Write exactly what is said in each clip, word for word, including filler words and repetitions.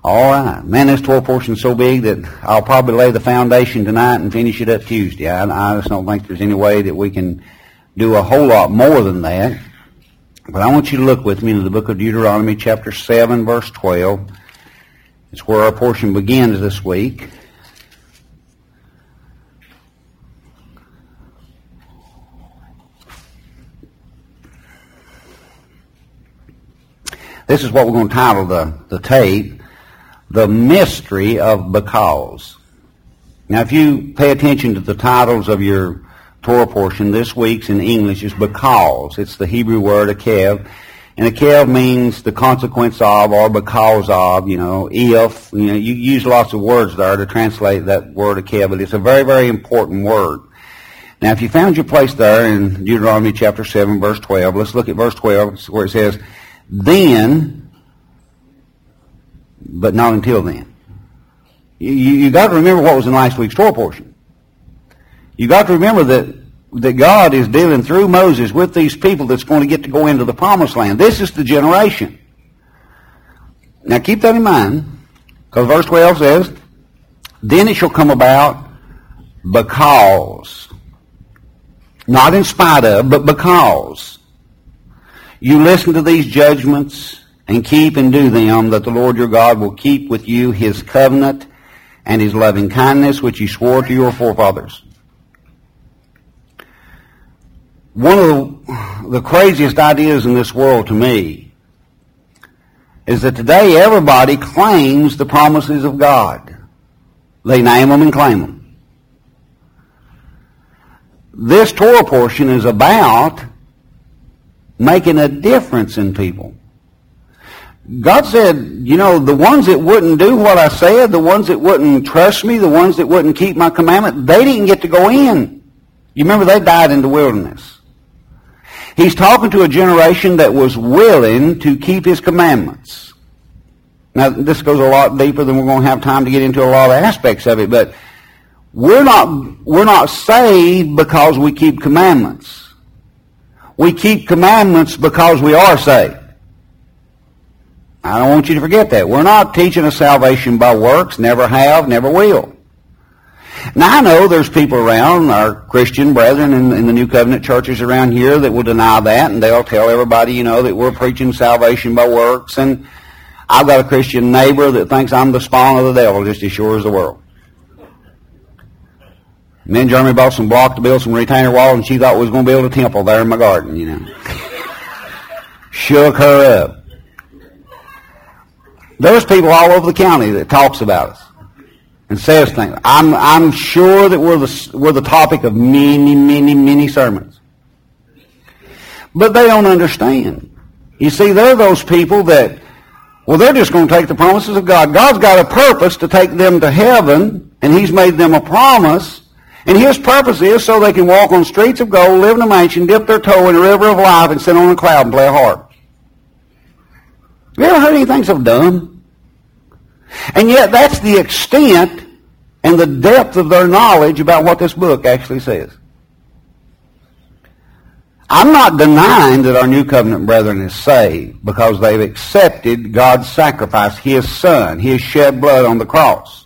All right. Man, this Torah portion is so big that I'll probably lay the foundation tonight and finish it up Tuesday. I, I just don't think there's any way that we can do a whole lot more than that. But I want you to look with me in the book of Deuteronomy, chapter seven, verse twelve. It's where our portion begins this week. This is what we're going to title the, the tape, The Mystery of Because. Now, if you pay attention to the titles of your Torah portion, this week's in English is because. It's the Hebrew word akev. And akev means the consequence of or because of, you know, if. You know, you use lots of words there to translate that word akev, but it's a very, very important word. Now, if you found your place there in Deuteronomy chapter seven, verse twelve, let's look at verse twelve where it says, then, but not until then. You, you got to remember what was in last week's Torah portion. You got to remember that, that God is dealing through Moses with these people that's going to get to go into the promised land. This is the generation. Now keep that in mind, because verse twelve says, then it shall come about because, not in spite of, but because you listen to these judgments and keep and do them, that the Lord your God will keep with you his covenant and his loving kindness, which he swore to your forefathers. One of the, the craziest ideas in this world to me is that today everybody claims the promises of God. They name them and claim them. This Torah portion is about making a difference in people. God said, you know, the ones that wouldn't do what I said, the ones that wouldn't trust me, the ones that wouldn't keep my commandment, they didn't get to go in. You remember they died in the wilderness. He's talking to a generation that was willing to keep his commandments. Now, this goes a lot deeper than we're going to have time to get into a lot of aspects of it, but we're not, we're not saved because we keep commandments. We keep commandments because we are saved. I don't want you to forget that. We're not teaching us salvation by works, never have, never will. Now, I know there's people around, our Christian brethren in, in the New Covenant churches around here that will deny that, and they'll tell everybody, you know, that we're preaching salvation by works, and I've got a Christian neighbor that thinks I'm the spawn of the devil just as sure as the world. Me and Jeremy bought some block to build some retainer wall, and she thought we was going to build a temple there in my garden, you know. Shook her up. There's people all over the county that talks about us and says things. I'm I'm sure that we're the we're the topic of many, many, many sermons. But they don't understand. You see, they're those people that, well, they're just going to take the promises of God. God's got a purpose to take them to heaven, and he's made them a promise. And his purpose is so they can walk on streets of gold, live in a mansion, dip their toe in a river of life, and sit on a cloud and play a harp. Have you ever heard anything so dumb? And yet that's the extent and the depth of their knowledge about what this book actually says. I'm not denying that our New Covenant brethren is saved because they've accepted God's sacrifice, his Son, his shed blood on the cross.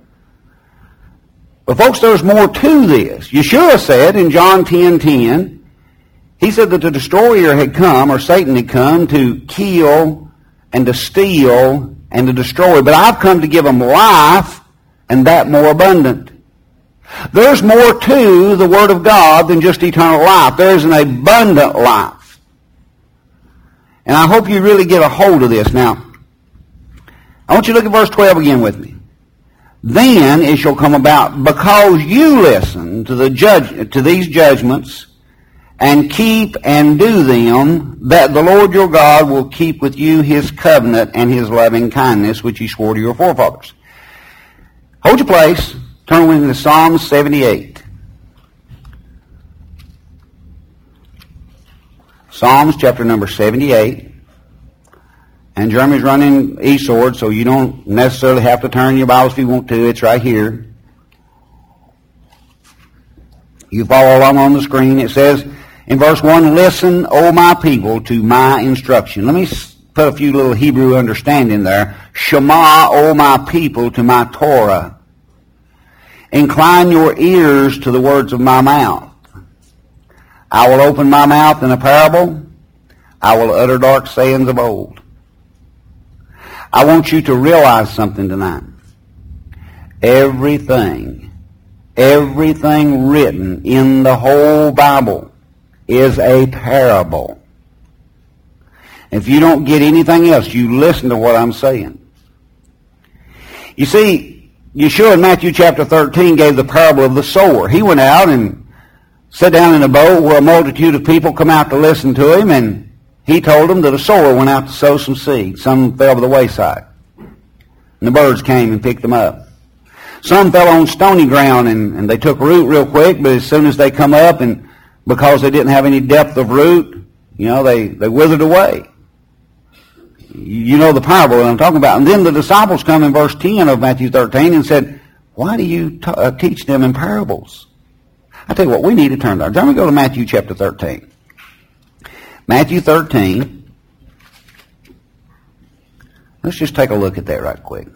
But folks, there's more to this. Yeshua said in John ten ten, he said that the destroyer had come, or Satan had come, to kill and to steal and to destroy. But I've come to give them life, and that more abundant. There's more to the Word of God than just eternal life. There's an abundant life. And I hope you really get a hold of this. Now, I want you to look at verse twelve again with me. Then it shall come about, because you listen to the judge to these judgments and keep and do them, that the Lord your God will keep with you his covenant and his loving kindness, which he swore to your forefathers. Hold your place. Turn with me to Psalm seventy-eight. Psalms chapter number seventy-eight. And Jeremy's running eSword, so you don't necessarily have to turn your Bibles if you want to. It's right here. You follow along on the screen. It says in verse one, listen, O my people, to my instruction. Let me put a few little Hebrew understanding there. Shema, O my people, to my Torah. Incline your ears to the words of my mouth. I will open my mouth in a parable. I will utter dark sayings of old. I want you to realize something tonight. Everything, everything written in the whole Bible is a parable. If you don't get anything else, you listen to what I'm saying. You see, Yeshua in Matthew chapter thirteen gave the parable of the sower. He went out and sat down in a boat where a multitude of people come out to listen to him, and he told them that a sower went out to sow some seed. Some fell by the wayside, and the birds came and picked them up. Some fell on stony ground, and, and they took root real quick, but as soon as they come up, and because they didn't have any depth of root, you know, they, they withered away. You know the parable that I'm talking about. And then the disciples come in verse ten of Matthew thirteen and said, why do you t- uh, teach them in parables? I tell you what, we need to turn there. Then we go to Matthew chapter thirteen. Matthew thirteen. Let's just take a look at that right quick.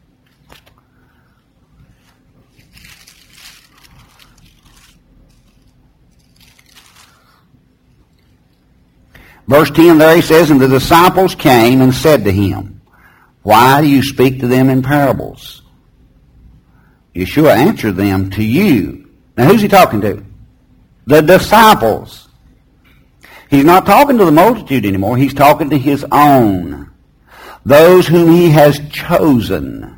Verse ten there he says, and the disciples came and said to him, why do you speak to them in parables? Yeshua answered them, to you. Now who's he talking to? The disciples. He's not talking to the multitude anymore. He's talking to his own. Those whom he has chosen.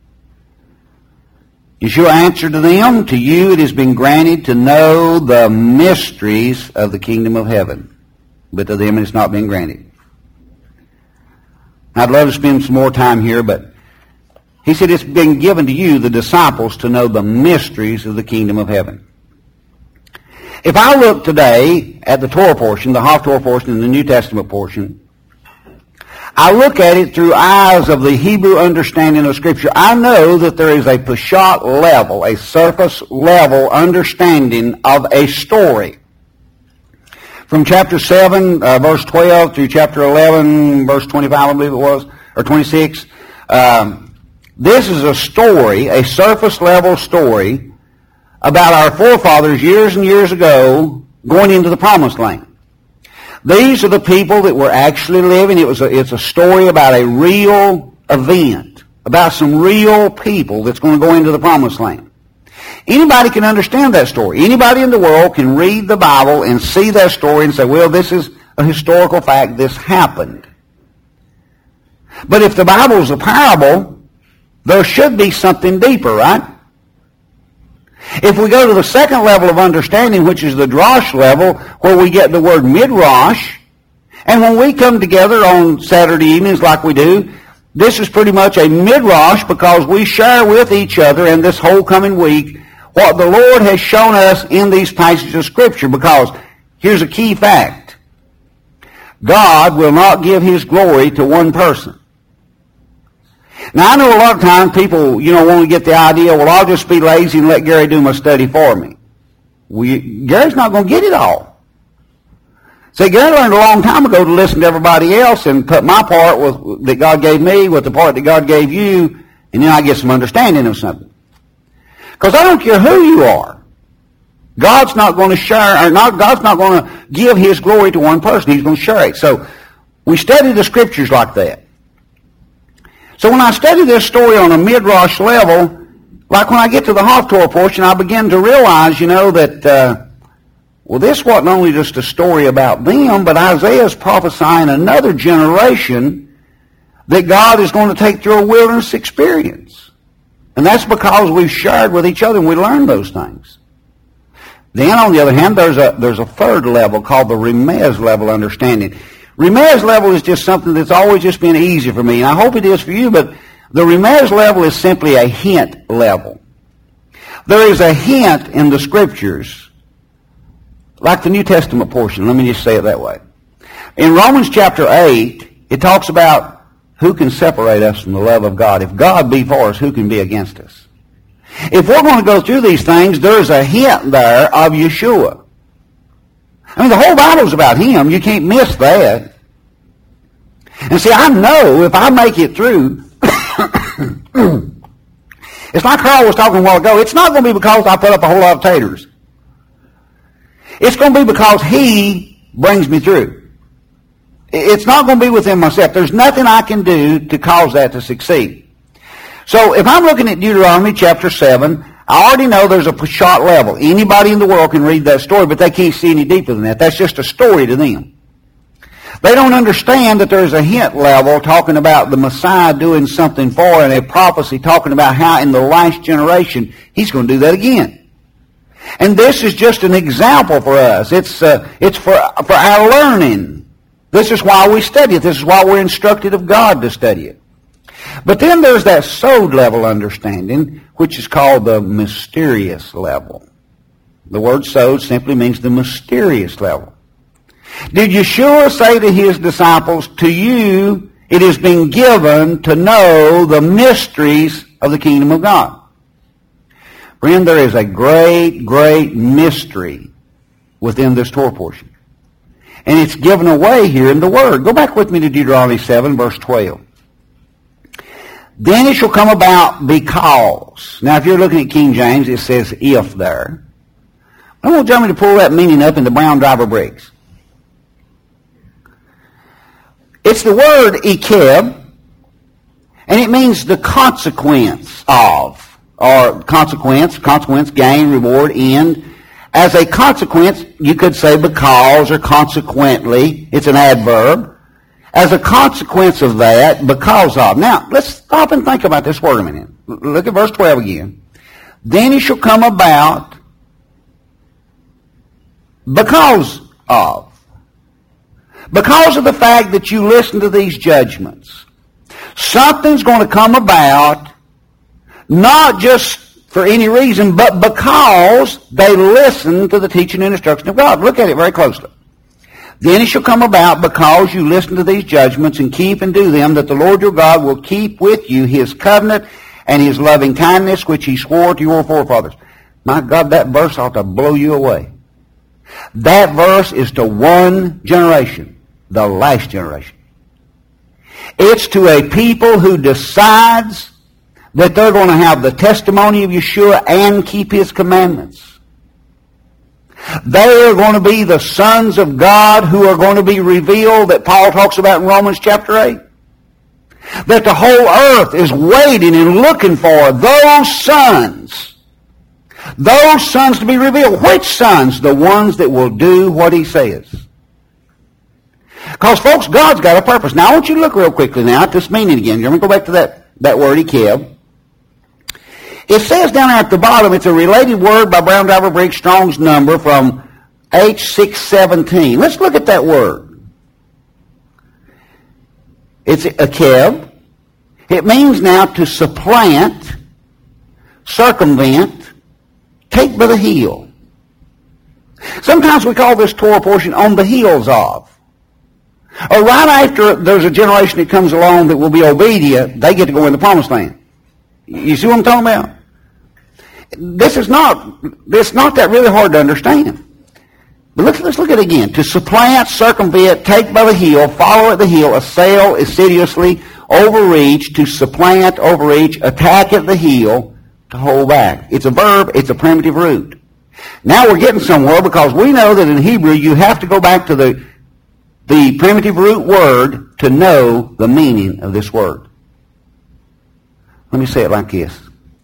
Yeshua answered to them, to you it has been granted to know the mysteries of the kingdom of heaven. But to them it has not been granted. I'd love to spend some more time here, but he said it's been given to you, the disciples, to know the mysteries of the kingdom of heaven. If I look today at the Torah portion, the Haftorah portion and the New Testament portion, I look at it through eyes of the Hebrew understanding of Scripture. I know that there is a Peshat level, a surface level understanding of a story. From chapter seven, uh, verse twelve, through chapter eleven, verse twenty-five, I believe it was, or twenty-six, um, this is a story, a surface level story, about our forefathers years and years ago going into the promised land. These are the people that were actually living. It was a, it's a story about a real event, about some real people that's going to go into the promised land. Anybody can understand that story. Anybody in the world can read the Bible and see that story and say, well, this is a historical fact. This happened. But if the Bible is a parable, there should be something deeper, right? If we go to the second level of understanding, which is the Drosh level, where we get the word Midrash, and when we come together on Saturday evenings like we do, this is pretty much a Midrash because we share with each other in this whole coming week what the Lord has shown us in these passages of Scripture. Because here's a key fact. God will not give His glory to one person. Now, I know a lot of times people, you know, want to get the idea, well, I'll just be lazy and let Gary do my study for me. Well, you, Gary's not going to get it all. See, Gary learned a long time ago to listen to everybody else and put my part with, that God gave me with the part that God gave you, and then I get some understanding of something. Because I don't care who you are. God's not going to share, or not, God's not going to give His glory to one person. He's going to share it. So we study the Scriptures like that. So when I study this story on a Midrash level, like when I get to the Haftorah portion, I begin to realize, you know, that, uh, well, this wasn't only just a story about them, but Isaiah's prophesying another generation that God is going to take through a wilderness experience. And that's because we've shared with each other and we learned those things. Then, on the other hand, there's a there's a third level called the Remez level understanding. Remez level is just something that's always just been easy for me, and I hope it is for you, but the Remez level is simply a hint level. There is a hint in the Scriptures, like the New Testament portion. Let me just say it that way. In Romans chapter eight, it talks about who can separate us from the love of God. If God be for us, who can be against us? If we're going to go through these things, there's a hint there of Yeshua. I mean, the whole Bible's about Him. You can't miss that. And see, I know if I make it through, it's like Carl was talking a while ago, it's not going to be because I put up a whole lot of taters. It's going to be because He brings me through. It's not going to be within myself. There's nothing I can do to cause that to succeed. So if I'm looking at Deuteronomy chapter seven, I already know there's a shot level. Anybody in the world can read that story, but they can't see any deeper than that. That's just a story to them. They don't understand that there's a hint level talking about the Messiah doing something for, and a prophecy talking about how in the last generation He's going to do that again. And this is just an example for us. It's uh, it's for for our learning. This is why we study it. This is why we're instructed of God to study it. But then there's that sowed level understanding, which is called the mysterious level. The word sowed simply means the mysterious level. Did Yeshua say to His disciples, to you it has been given to know the mysteries of the kingdom of God? Friend, there is a great, great mystery within this Torah portion. And it's given away here in the Word. Go back with me to Deuteronomy seven, verse twelve. Then it shall come about because. Now, if you're looking at King James, it says if there. I want Jeremy to pull that meaning up into Brown Driver Briggs. It's the word ikeb, and it means the consequence of. Or consequence, consequence, gain, reward, end. As a consequence, you could say because or consequently. It's an adverb. As a consequence of that, because of. Now, let's stop and think about this word a minute. Look at verse twelve again. Then it shall come about because of. Because of the fact that you listen to these judgments. Something's going to come about, not just for any reason, but because they listen to the teaching and instruction of God. Look at it very closely. Then it shall come about because you listen to these judgments and keep and do them, that the Lord your God will keep with you His covenant and His loving kindness, which He swore to your forefathers. My God, that verse ought to blow you away. That verse is to one generation, the last generation. It's to a people who decides that they're going to have the testimony of Yeshua and keep His commandments. They are going to be the sons of God who are going to be revealed that Paul talks about in Romans chapter eight. That the whole earth is waiting and looking for those sons. Those sons to be revealed. Which sons? The ones that will do what He says. Because, folks, God's got a purpose. Now, I want you to look real quickly now at this meaning again. Let me go back to that, that word, ikeb. It says down there at the bottom, it's a related word by Brown Driver Briggs Strong's number from H six seventeen. Let's look at that word. It's ikeb. It means now to supplant, circumvent, take by the heel. Sometimes we call this Torah portion on the heels of. Or right after there's a generation that comes along that will be obedient, they get to go in the promised land. You see what I'm talking about? This is not, it's not that really hard to understand. But let's, let's look at it again. To supplant, circumvent, take by the heel, follow at the heel, assail assiduously, overreach, to supplant, overreach, attack at the heel, to hold back. It's a verb, it's a primitive root. Now we're getting somewhere because we know that in Hebrew you have to go back to the, the primitive root word to know the meaning of this word. Let me say it like this.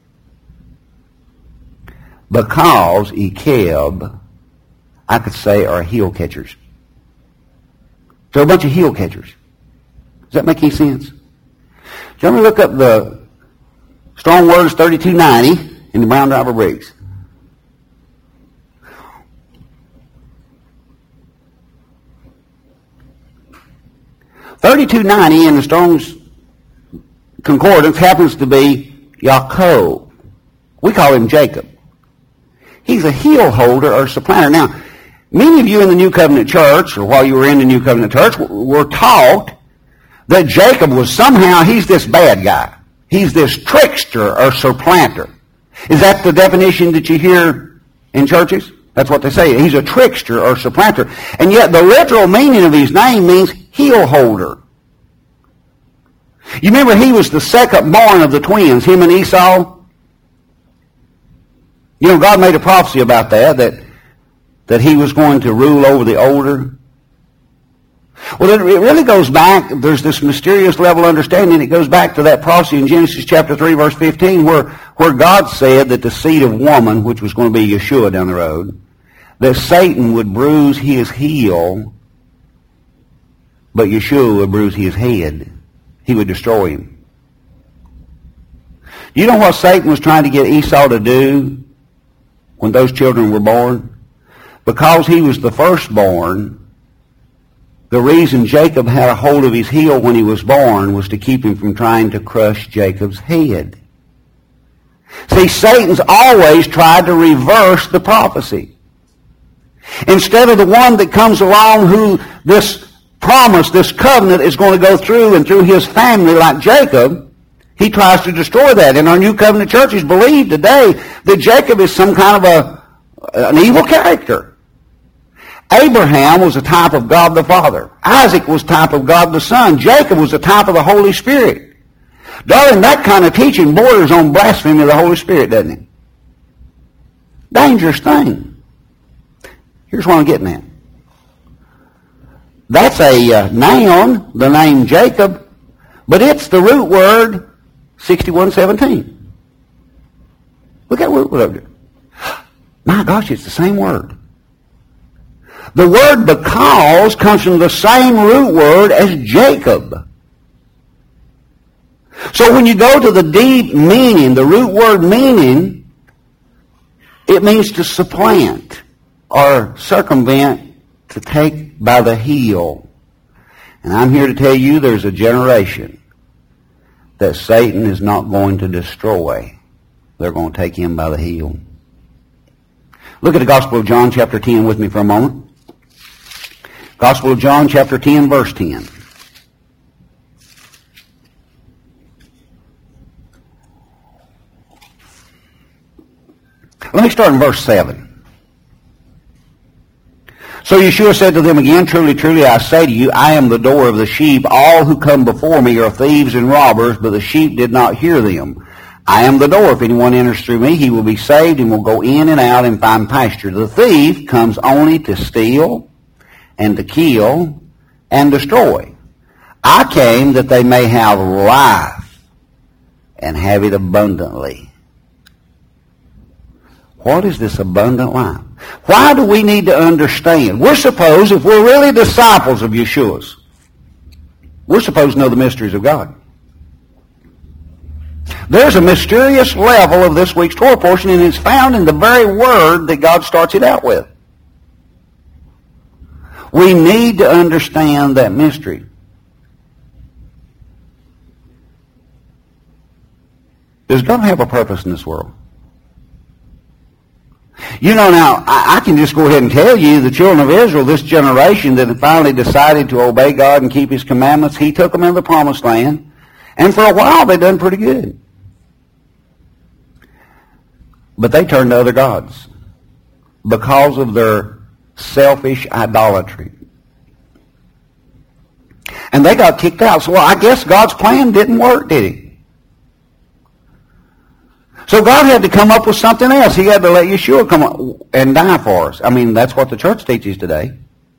Because ikeb, I could say, are heel catchers. So a bunch of heel catchers. Does that make any sense? So let me look up the Strong Words thirty-two ninety in the Brown Driver Briggs. thirty-two ninety in the Strong's Concordance happens to be Yaakov. We call him Jacob. He's a heel holder or supplanter. Now, many of you in the New Covenant Church, or while you were in the New Covenant Church, were taught that Jacob was somehow, he's this bad guy. He's this trickster or supplanter. Is that the definition that you hear in churches? That's what they say. He's a trickster or supplanter. And yet the literal meaning of his name means heel holder. You remember he was the second born of the twins, him and Esau? You know, God made a prophecy about that, that, that he was going to rule over the older. Well, it really goes back, there's this mysterious level of understanding. It goes back to that prophecy in Genesis chapter three, verse fifteen, where, where God said that the seed of woman, which was going to be Yeshua down the road, that Satan would bruise his heel, but Yeshua would bruise his head. He would destroy him. You know what Satan was trying to get Esau to do when those children were born? Because he was the firstborn, the reason Jacob had a hold of his heel when he was born was to keep him from trying to crush Jacob's head. See, Satan's always tried to reverse the prophecy. Instead of the one that comes along who this promise, this covenant is going to go through and through his family like Jacob, he tries to destroy that. And our New Covenant churches believe today that Jacob is some kind of a an evil character. Abraham was a type of God the Father. Isaac was a type of God the Son. Jacob was a type of the Holy Spirit. Darling, that kind of teaching borders on blasphemy of the Holy Spirit, doesn't it? Dangerous thing. Here's what I'm getting at. That's a uh, noun, the name Jacob, but it's the root word sixty-one seventeen. Look at root word up there. My gosh, it's the same word. The word because comes from the same root word as Jacob. So when you go to the deep meaning, the root word meaning, it means to supplant or circumvent, to take by the heel. And I'm here to tell you there's a generation that Satan is not going to destroy. They're going to take him by the heel. Look at the Gospel of John chapter ten with me for a moment. Gospel of John chapter ten, verse ten. Let me start in verse seven. So Yeshua said to them again, Truly, truly, I say to you, I am the door of the sheep. All who come before me are thieves and robbers, but the sheep did not hear them. I am the door. If anyone enters through me, he will be saved and will go in and out and find pasture. The thief comes only to steal and to kill and destroy. I came that they may have life and have it abundantly. What is this abundant life? Why do we need to understand? We're supposed, if we're really disciples of Yeshua's, we're supposed to know the mysteries of God. There's a mysterious level of this week's Torah portion, and it's found in the very word that God starts it out with. We need to understand that mystery. Does God have a purpose in this world? You know, now, I, I can just go ahead and tell you, the children of Israel, this generation that finally decided to obey God and keep His commandments, He took them into the promised land, and for a while they done pretty good. But they turned to other gods because of their selfish idolatry. And they got kicked out. So well, I guess God's plan didn't work, did He? So God had to come up with something else. He had to let Yeshua come up and die for us. I mean, that's what the church teaches today.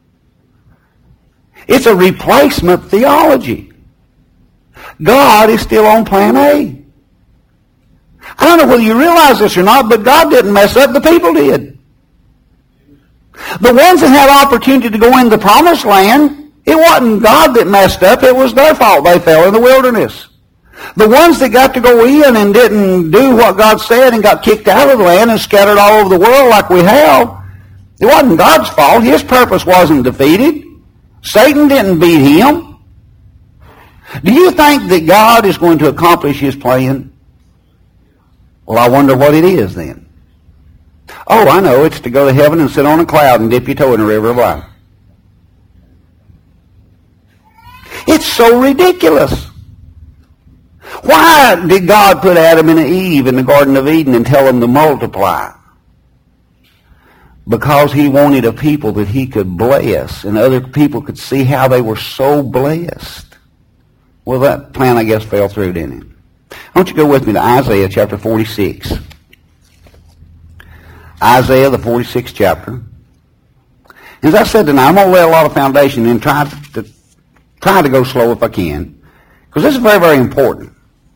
It's a replacement theology. God is still on plan A. I don't know whether you realize this or not, but God didn't mess up. The people did. The ones that had opportunity to go in the promised land, it wasn't God that messed up. It was their fault. They fell in the wilderness. The ones that got to go in and didn't do what God said and got kicked out of the land and scattered all over the world like we have, it wasn't God's fault. His purpose wasn't defeated. Satan didn't beat him. Do you think that God is going to accomplish His plan? Well, I wonder what it is then. Oh, I know. It's to go to heaven and sit on a cloud and dip your toe in a river of life. It's so ridiculous. Why did God put Adam and Eve in the Garden of Eden and tell them to multiply? Because He wanted a people that He could bless, and other people could see how they were so blessed. Well, that plan, I guess, fell through, didn't it? I want you to go with me to Isaiah chapter forty-six. Isaiah, the forty-sixth chapter. As I said tonight, I'm going to lay a lot of foundation and try to, try to go slow if I can, because this is very, very important.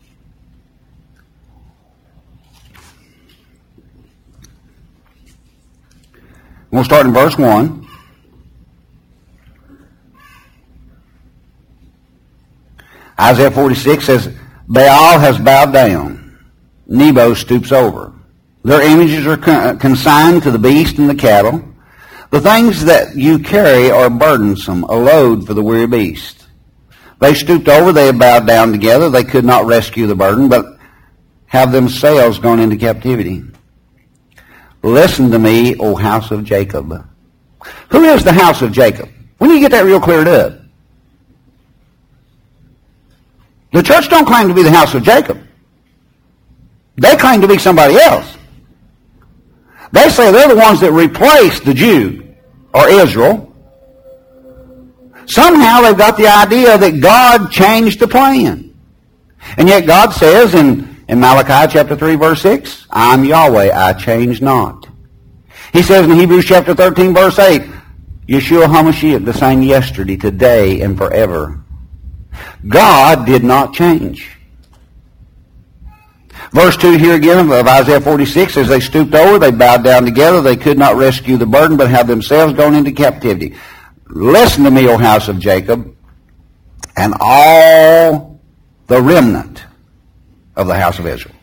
We'll start in verse one. Isaiah forty-six says, Baal has bowed down. Nebo stoops over. Their images are con- consigned to the beast and the cattle. The things that you carry are burdensome, a load for the weary beast. They stooped over, they have bowed down together. They could not rescue the burden, but have themselves gone into captivity. Listen to me, O house of Jacob. Who is the house of Jacob? We need to get that real cleared up. The church don't claim to be the house of Jacob. They claim to be somebody else. They say they're the ones that replaced the Jew or Israel. Somehow they've got the idea that God changed the plan. And yet God says in, in Malachi chapter three verse six, I'm Yahweh, I change not. He says in Hebrews chapter thirteen verse eight, Yeshua HaMashiach, the same yesterday, today, and forever. God did not change. Verse two here again of Isaiah forty-six says, they stooped over, they bowed down together, they could not rescue the burden, but have themselves gone into captivity. Listen to me, O house of Jacob, and all the remnant of the house of Israel.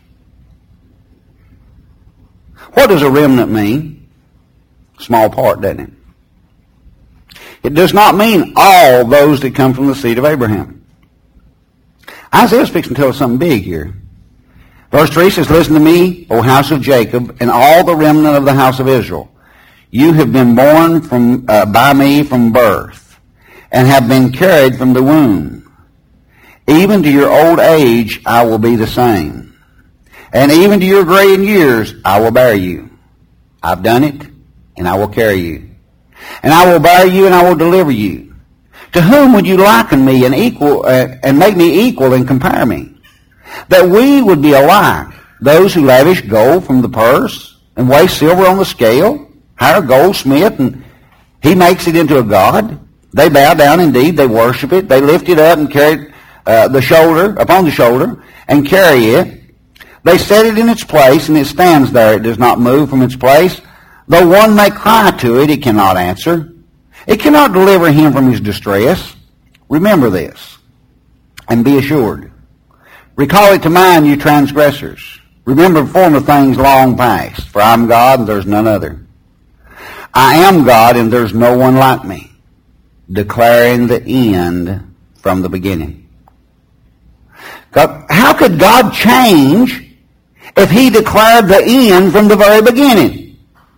What does a remnant mean? Small part, doesn't it? It does not mean all those that come from the seed of Abraham. Isaiah's fixing to tell us something big here. Verse three says, listen to me, O house of Jacob, and all the remnant of the house of Israel. You have been born from uh, by me from birth, and have been carried from the womb. Even to your old age I will be the same, and even to your gray in years I will bear you. I've done it, and I will carry you. And I will bear you, and I will deliver you. To whom would you liken me and equal uh, and make me equal and compare me? That we would be alike. Those who lavish gold from the purse and weigh silver on the scale, hire a goldsmith, and he makes it into a god. They bow down indeed, they worship it, they lift it up and carry it uh, the shoulder, upon the shoulder, and carry it. They set it in its place, and it stands there. It does not move from its place. Though one may cry to it, it cannot answer. It cannot deliver him from his distress. Remember this, and be assured. Recall it to mind, you transgressors. Remember former things long past, for I am God, and there is none other. I am God, and there is no one like me, declaring the end from the beginning. God, how could God change if he declared the end from the very beginning?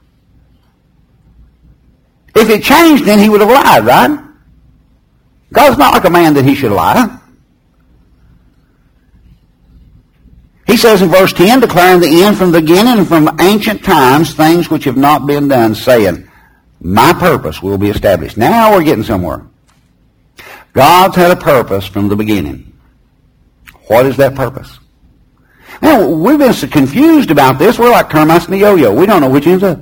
If it changed, then he would have lied, right? God's not like a man that he should lie. He says in verse ten, declaring the end from the beginning and from ancient times, things which have not been done, saying, my purpose will be established. Now we're getting somewhere. God's had a purpose from the beginning. What is that purpose? Now, we've been so confused about this, we're like termites in a yo-yo. We don't know which ends up.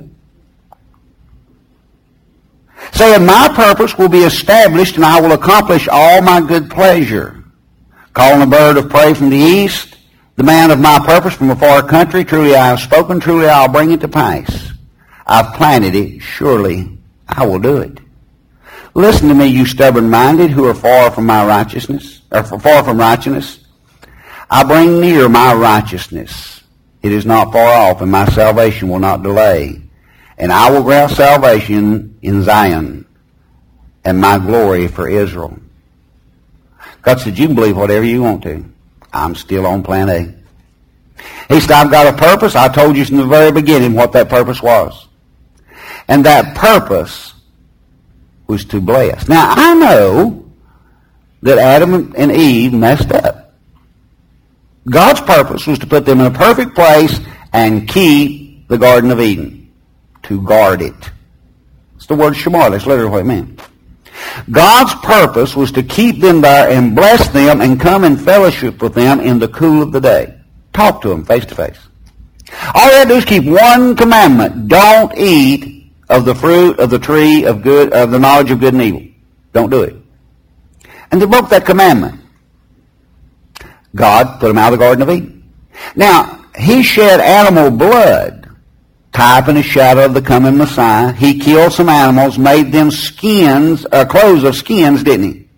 Saying, my purpose will be established, and I will accomplish all my good pleasure. Calling a bird of prey from the east, the man of my purpose from a far country, truly I have spoken, truly I'll bring it to pass. I've planted it, surely I will do it. Listen to me, you stubborn-minded who are far from my righteousness, or far from righteousness. I bring near my righteousness. It is not far off, and my salvation will not delay. And I will grant salvation in Zion, and my glory for Israel. God said, you can believe whatever you want to. I'm still on plan A. He said, I've got a purpose. I told you from the very beginning what that purpose was. And that purpose was to bless. Now, I know that Adam and Eve messed up. God's purpose was to put them in a perfect place and keep the Garden of Eden. To guard it. It's the word shamar. That's literally what it meant. God's purpose was to keep them there and bless them and come in fellowship with them in the cool of the day. Talk to them face to face. All they had to do is keep one commandment. Don't eat of the fruit of the tree of good, of the knowledge of good and evil. Don't do it. And they broke that commandment. God put them out of the Garden of Eden. Now, he shed animal blood, type and a shadow of the coming Messiah. He killed some animals, made them skins, uh, clothes of skins, didn't he?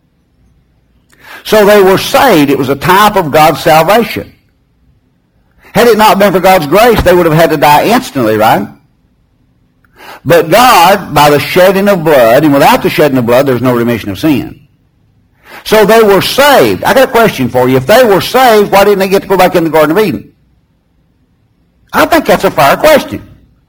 So they were saved. It was a type of God's salvation. Had it not been for God's grace, they would have had to die instantly, right? But God, by the shedding of blood, and without the shedding of blood, there's no remission of sin. So they were saved. I got a question for you. If they were saved, why didn't they get to go back in the Garden of Eden? I think that's a fair question.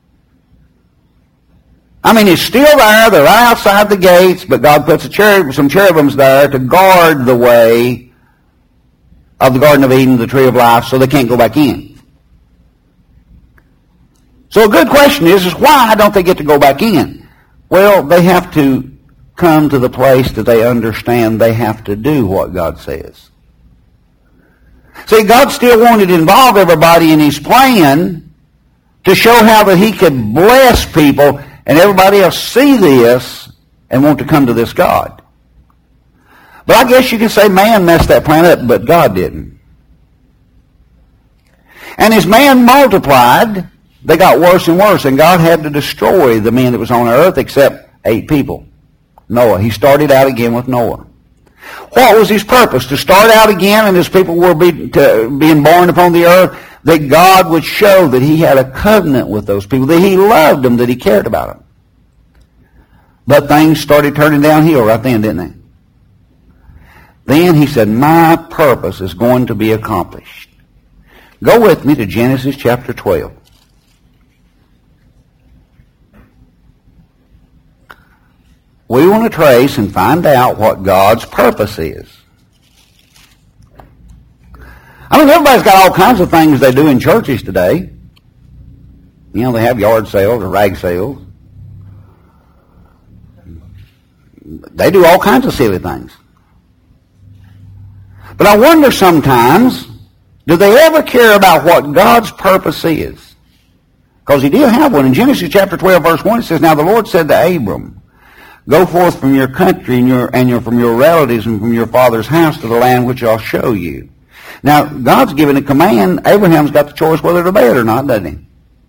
I mean, it's still there. They're right outside the gates, but God puts a cherub, some cherubims there to guard the way of the Garden of Eden, the tree of life, so they can't go back in. So a good question is, is why don't they get to go back in? Well, they have to come to the place that they understand they have to do what God says. See, God still wanted to involve everybody in his plan to show how that he could bless people and everybody else see this and want to come to this God. But I guess you can say man messed that plan up, but God didn't. And as man multiplied, they got worse and worse, and God had to destroy the men that was on earth except eight people. Noah. He started out again with Noah. What was his purpose? To start out again, and as people were be, to, being born upon the earth, that God would show that he had a covenant with those people, that he loved them, that he cared about them. But things started turning downhill right then, didn't they? Then he said, my purpose is going to be accomplished. Go with me to Genesis chapter twelve. We want to trace and find out what God's purpose is. I mean, everybody's got all kinds of things they do in churches today. You know, they have yard sales or rag sales. They do all kinds of silly things. But I wonder sometimes, do they ever care about what God's purpose is? Because he did have one. In Genesis chapter twelve, verse one, it says, now the Lord said to Abram, go forth from your country and your and your from your relatives and from your father's house to the land which I'll show you. Now, God's given a command. Abraham's got the choice whether to obey it or not, doesn't he?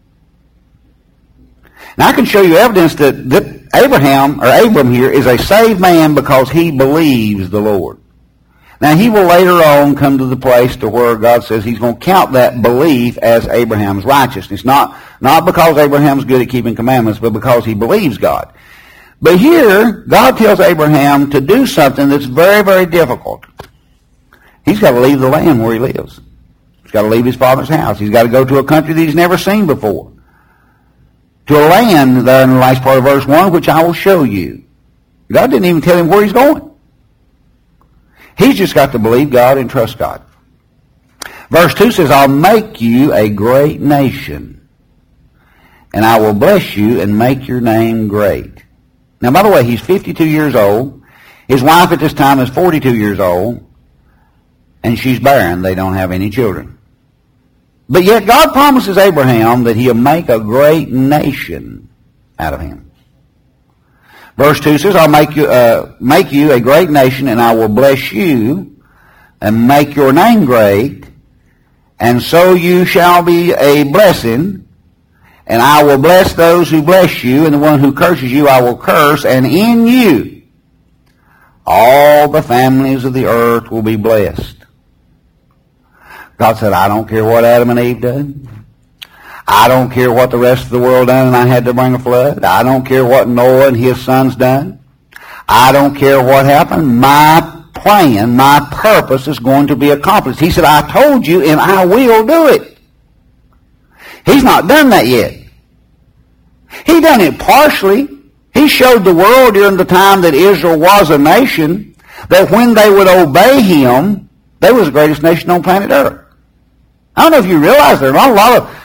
Now, I can show you evidence that, that Abraham, or Abram here, is a saved man because he believes the Lord. Now, he will later on come to the place to where God says he's going to count that belief as Abraham's righteousness. Not, not because Abraham's good at keeping commandments, but because he believes God. But here, God tells Abraham to do something that's very, very difficult. He's got to leave the land where he lives. He's got to leave his father's house. He's got to go to a country that he's never seen before. To a land there in the last part of verse one, which I will show you. God didn't even tell him where he's going. He's just got to believe God and trust God. Verse two says, I'll make you a great nation, and I will bless you and make your name great. Now, by the way, he's fifty-two years old. His wife at this time is forty-two years old. And she's barren. They don't have any children. But yet God promises Abraham that he'll make a great nation out of him. Verse two says, I'll make you, uh, make you a great nation, and I will bless you and make your name great. And so you shall be a blessing. And I will bless those who bless you, and the one who curses you I will curse. And in you all the families of the earth will be blessed. God said, I don't care what Adam and Eve did. I don't care what the rest of the world done and I had to bring a flood. I don't care what Noah and his sons done. I don't care what happened. My plan, my purpose is going to be accomplished. He said, I told you and I will do it. He's not done that yet. He done it partially. He showed the world during the time that Israel was a nation that when they would obey him, they was the greatest nation on planet Earth. I don't know if you realize there are a lot of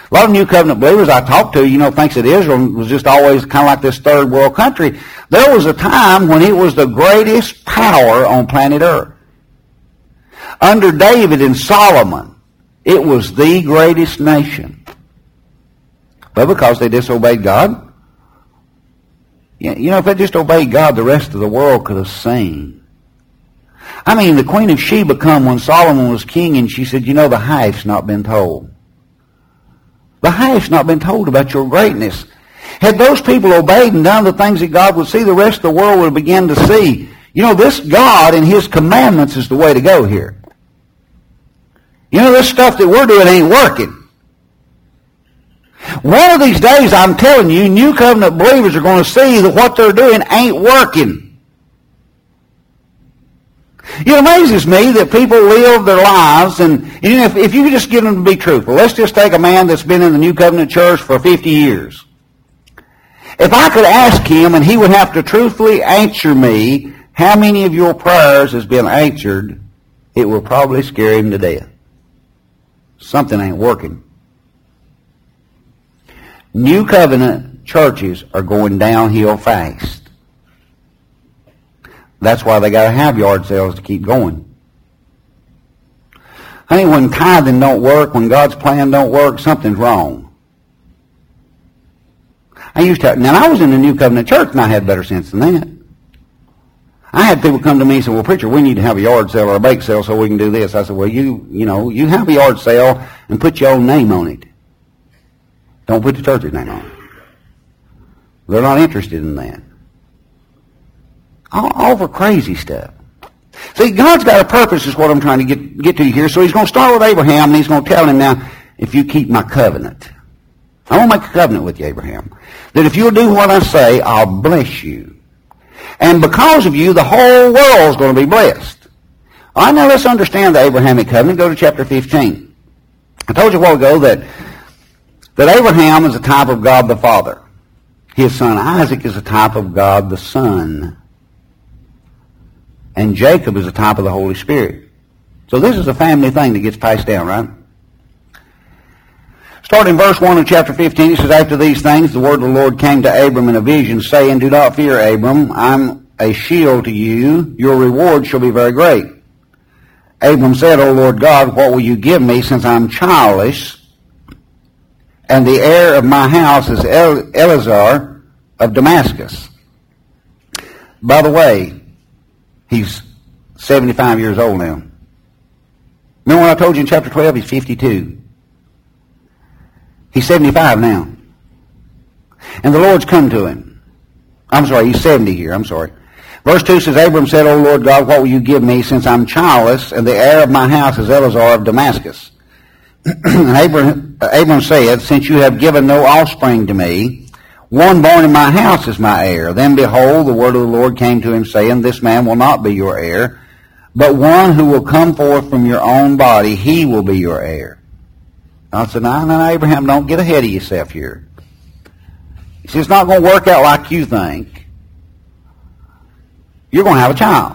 A lot of New Covenant believers I talk to, you know, thinks that Israel was just always kind of like this third world country. There was a time when it was the greatest power on planet Earth. Under David and Solomon, it was the greatest nation. But because they disobeyed God, you know, if they just obeyed God, the rest of the world could have seen. I mean, the Queen of Sheba come when Solomon was king, and she said, you know, the half's not been told. The half's not been told about your greatness. Had those people obeyed and done the things that God would see, the rest of the world would begin to see. You know, this God and His commandments is the way to go here. You know, this stuff that we're doing ain't working. One of these days, I'm telling you, New Covenant believers are going to see that what they're doing ain't working. It amazes me that people live their lives, and, and you know, if, if you could just get them to be truthful, let's just take a man that's been in the New Covenant church for fifty years. If I could ask him, and he would have to truthfully answer me, how many of your prayers has been answered, it will probably scare him to death. Something ain't working. New Covenant churches are going downhill fast. That's why they got to have yard sales to keep going. Honey, when tithing don't work, when God's plan don't work, something's wrong. I used to, now I was in the New Covenant church and I had better sense than that. I had people come to me and say, well, preacher, we need to have a yard sale or a bake sale so we can do this. I said, well, you, you know, you have a yard sale and put your own name on it. Don't put the church's name on it. They're not interested in that. All, all for crazy stuff. See, God's got a purpose is what I'm trying to get, get to here. So He's going to start with Abraham, and He's going to tell him now, if you keep my covenant, I'm going to make a covenant with you, Abraham, that if you'll do what I say, I'll bless you. And because of you, the whole world is going to be blessed. All right, now let's understand the Abrahamic covenant. Go to chapter fifteen. I told you a while ago that, that Abraham is a type of God the Father. His son Isaac is a type of God the Son. And Jacob is a type of the Holy Spirit. So this is a family thing that gets passed down, right? Starting in verse one of chapter fifteen, it says, after these things, the word of the Lord came to Abram in a vision, saying, do not fear, Abram. I'm a shield to you. Your reward shall be very great. Abram said, O Lord God, what will you give me, since I'm childless, and the heir of my house is Eleazar of Damascus? By the way, he's seventy-five years old now. Remember when I told you in chapter twelve, he's fifty-two. He's seventy-five now. And the Lord's come to him. I'm sorry, he's seventy here, I'm sorry. Verse two says, Abram said, O Lord God, what will you give me, since I'm childless, and the heir of my house is Eleazar of Damascus? And Abram, Abram said, since you have given no offspring to me, one born in my house is my heir. Then behold, the word of the Lord came to him, saying, this man will not be your heir, but one who will come forth from your own body, he will be your heir. I said, no, no, Abraham, don't get ahead of yourself here. He said, it's not going to work out like you think. You're going to have a child.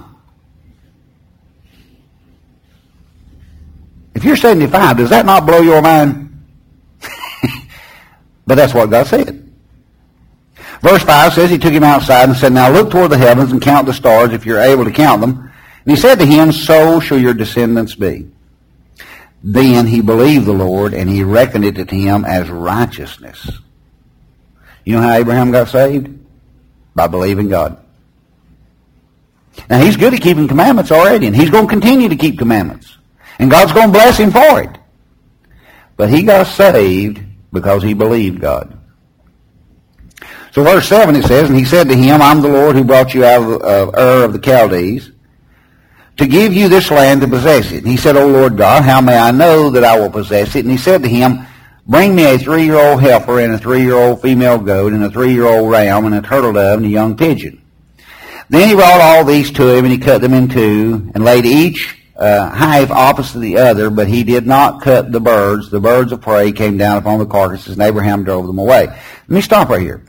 If you're seventy-five, does that not blow your mind? But that's what God said. Verse five says, he took him outside and said, now look toward the heavens and count the stars if you're able to count them. And he said to him, so shall your descendants be. Then he believed the Lord, and he reckoned it to him as righteousness. You know how Abraham got saved? By believing God. Now, he's good at keeping commandments already, and he's going to continue to keep commandments. And God's going to bless him for it. But he got saved because he believed God. So verse seven it says, and he said to him, I'm the Lord who brought you out of uh, Ur of the Chaldees, to give you this land to possess it. And he said, O Lord God, how may I know that I will possess it? And he said to him, bring me a three-year-old heifer and a three-year-old female goat and a three-year-old ram and a turtle dove and a young pigeon. Then he brought all these to him, and he cut them in two and laid each uh, half opposite the other, but he did not cut the birds. The birds of prey came down upon the carcasses, and Abraham drove them away. Let me stop right here.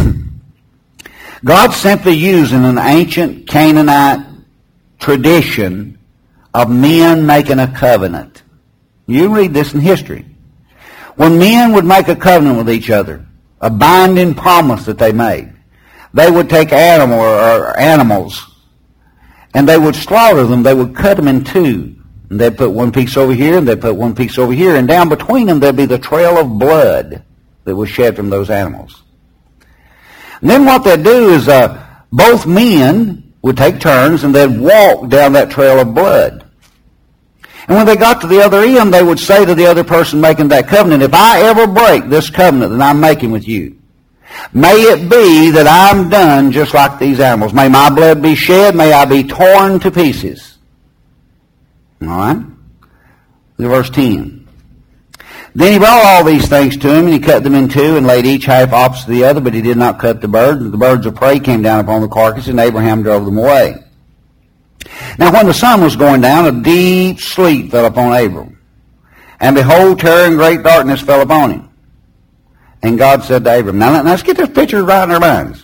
God's simply using an ancient Canaanite tradition of men making a covenant. You read this in history. When men would make a covenant with each other, a binding promise that they made, they would take animal or, or animals, and they would slaughter them. They would cut them in two. And they'd put one piece over here, and they'd put one piece over here, and down between them there'd be the trail of blood that was shed from those animals. And then what they'd do is uh, both men would take turns, and they'd walk down that trail of blood. And when they got to the other end, they would say to the other person making that covenant, if I ever break this covenant that I'm making with you, may it be that I'm done just like these animals. May my blood be shed. May I be torn to pieces. All right? Verse ten. Then he brought all these things to him, and he cut them in two, and laid each half opposite the other, but he did not cut the birds. And the birds of prey came down upon the carcass, and Abraham drove them away. Now when the sun was going down, a deep sleep fell upon Abram. And behold, terror and great darkness fell upon him. And God said to Abram, now let's get this picture right in our minds.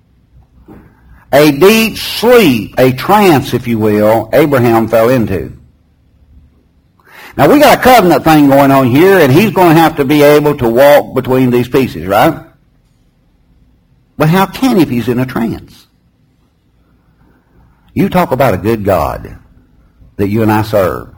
A deep sleep, a trance, if you will, Abraham fell into. Now we got a covenant thing going on here, and he's going to have to be able to walk between these pieces, right? But how can he if he's in a trance? You talk about a good God that you and I serve.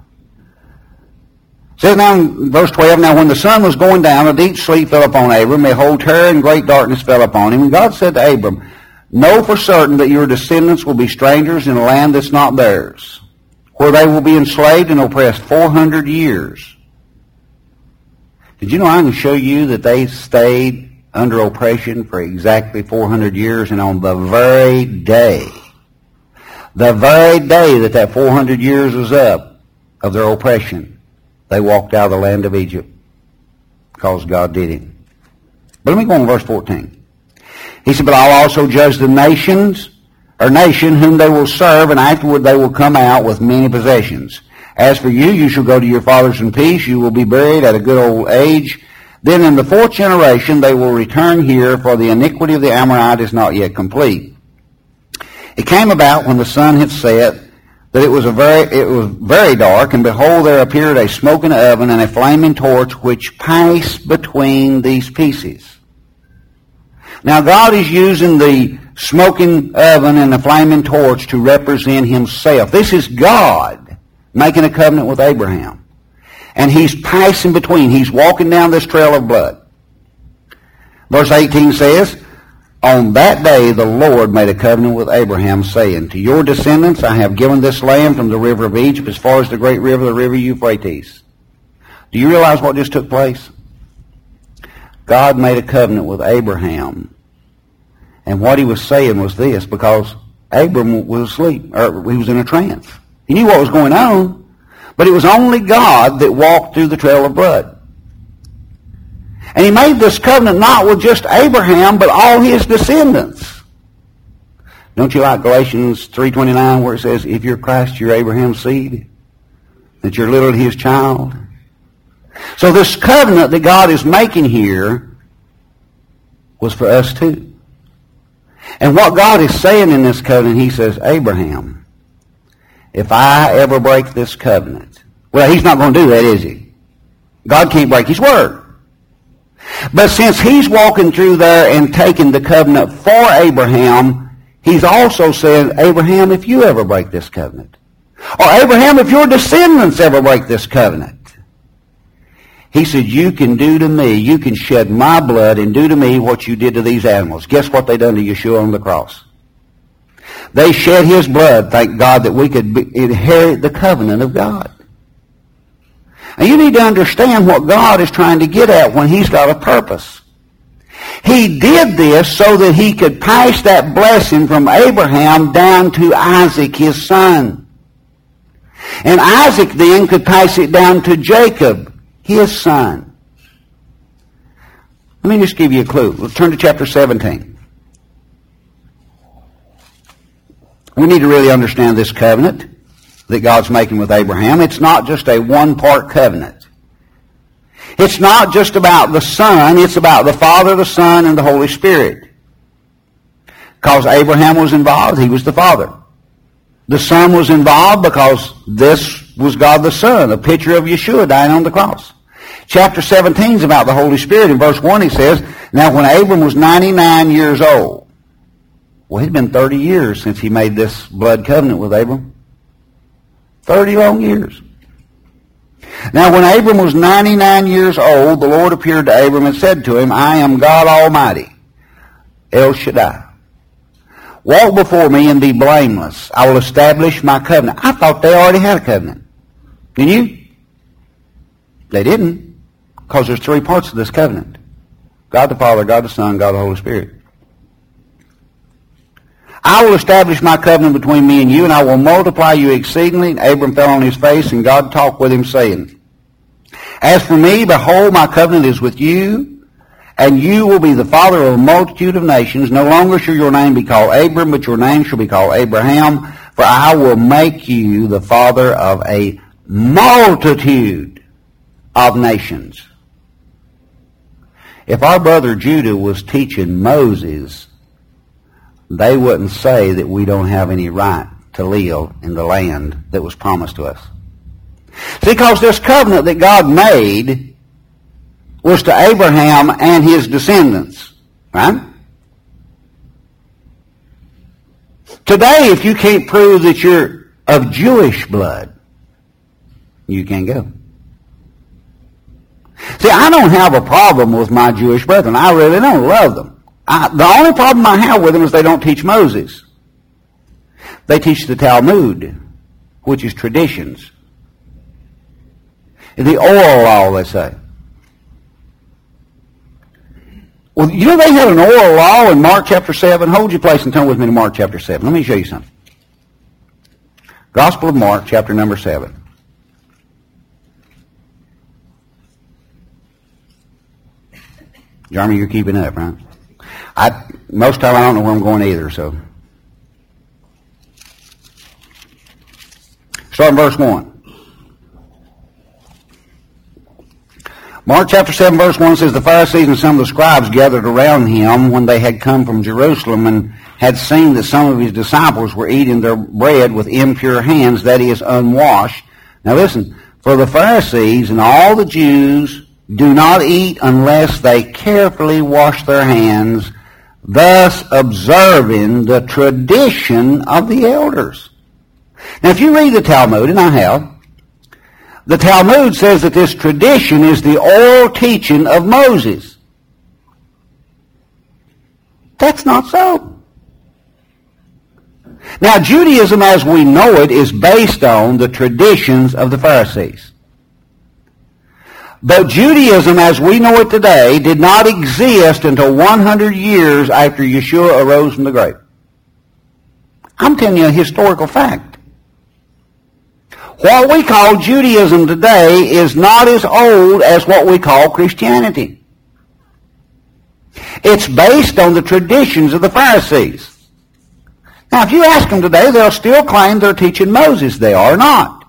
It says now in verse twelve, now when the sun was going down, a deep sleep fell upon Abram. Behold, terror and great darkness fell upon him. And God said to Abram, know for certain that your descendants will be strangers in a land that's not theirs, where they will be enslaved and oppressed four hundred years. Did you know I can show you that they stayed under oppression for exactly four hundred years, and on the very day, the very day that that four hundred years was up of their oppression, they walked out of the land of Egypt because God did it. But let me go on to verse fourteen. He said, but I'll also judge the nations, or nation whom they will serve, and afterward they will come out with many possessions. As for you, you shall go to your fathers in peace. You will be buried at a good old age. Then in the fourth generation they will return here, for the iniquity of the Amorite is not yet complete. It came about when the sun had set that it was a very it was very dark, and behold, there appeared a smoking oven and a flaming torch which passed between these pieces. Now God is using the smoking oven and the flaming torch to represent himself. This is God making a covenant with Abraham. And he's passing between. He's walking down this trail of blood. Verse eighteen says, on that day the Lord made a covenant with Abraham, saying, to your descendants I have given this land from the river of Egypt as far as the great river, the river Euphrates. Do you realize what just took place? God made a covenant with Abraham. And what he was saying was this, because Abram was asleep, or he was in a trance. He knew what was going on, but it was only God that walked through the trail of blood. And he made this covenant not with just Abraham, but all his descendants. Don't you like Galatians three twenty-nine, where it says, if you're Christ, you're Abraham's seed, that you're literally his child? So this covenant that God is making here was for us too. And what God is saying in this covenant, he says, Abraham, if I ever break this covenant, well, he's not going to do that, is he? God can't break his word. But since he's walking through there and taking the covenant for Abraham, he's also saying, Abraham, if you ever break this covenant, or Abraham, if your descendants ever break this covenant, he said, you can do to me, you can shed my blood and do to me what you did to these animals. Guess what they done to Yeshua on the cross? They shed his blood, thank God, that we could be, inherit the covenant of God. And you need to understand what God is trying to get at when he's got a purpose. He did this so that he could pass that blessing from Abraham down to Isaac, his son. And Isaac then could pass it down to Jacob, his son. Let me just give you a clue. Let's turn to chapter seventeen. We need to really understand this covenant that God's making with Abraham. It's not just a one-part covenant. It's not just about the Son. It's about the Father, the Son, and the Holy Spirit. Because Abraham was involved, he was the Father. The Son was involved because this was God the Son, a picture of Yeshua dying on the cross. Chapter seventeen is about the Holy Spirit. In verse one he says, now when Abram was ninety-nine years old. Well, it's been thirty years since he made this blood covenant with Abram. thirty long years. Now when Abram was ninety-nine years old, the Lord appeared to Abram and said to him, I am God Almighty, El Shaddai. Walk before me and be blameless. I will establish my covenant. I thought they already had a covenant. Did you? They didn't, because there's three parts of this covenant. God the Father, God the Son, God the Holy Spirit. I will establish my covenant between me and you, and I will multiply you exceedingly. And Abram fell on his face, and God talked with him, saying, as for me, behold, my covenant is with you, and you will be the father of a multitude of nations. No longer shall your name be called Abram, but your name shall be called Abraham, for I will make you the father of a multitude of nations. If our brother Judah was teaching Moses, they wouldn't say that we don't have any right to live in the land that was promised to us. See, because this covenant that God made was to Abraham and his descendants, right? Today, if you can't prove that you're of Jewish blood, you can't go. See, I don't have a problem with my Jewish brethren. I really don't love them. I, the only problem I have with them is they don't teach Moses. They teach the Talmud, which is traditions. The oral law, they say. Well, you know they had an oral law in Mark chapter seven. Hold your place and turn with me to Mark chapter seven. Let me show you something. Gospel of Mark, chapter number seven. Jeremy, you're keeping up, right? I most of the time I don't know where I'm going either, so. Start in verse one. Mark chapter seven verse one says, the Pharisees and some of the scribes gathered around him when they had come from Jerusalem and had seen that some of his disciples were eating their bread with impure hands, that is, unwashed. Now listen, for the Pharisees and all the Jews do not eat unless they carefully wash their hands, thus observing the tradition of the elders. Now if you read the Talmud, and I have, the Talmud says that this tradition is the oral teaching of Moses. That's not so. Now, Judaism as we know it is based on the traditions of the Pharisees. But Judaism as we know it today did not exist until one hundred years after Yeshua arose from the grave. I'm telling you a historical fact. What we call Judaism today is not as old as what we call Christianity. It's based on the traditions of the Pharisees. Now, if you ask them today, they'll still claim they're teaching Moses. They are not.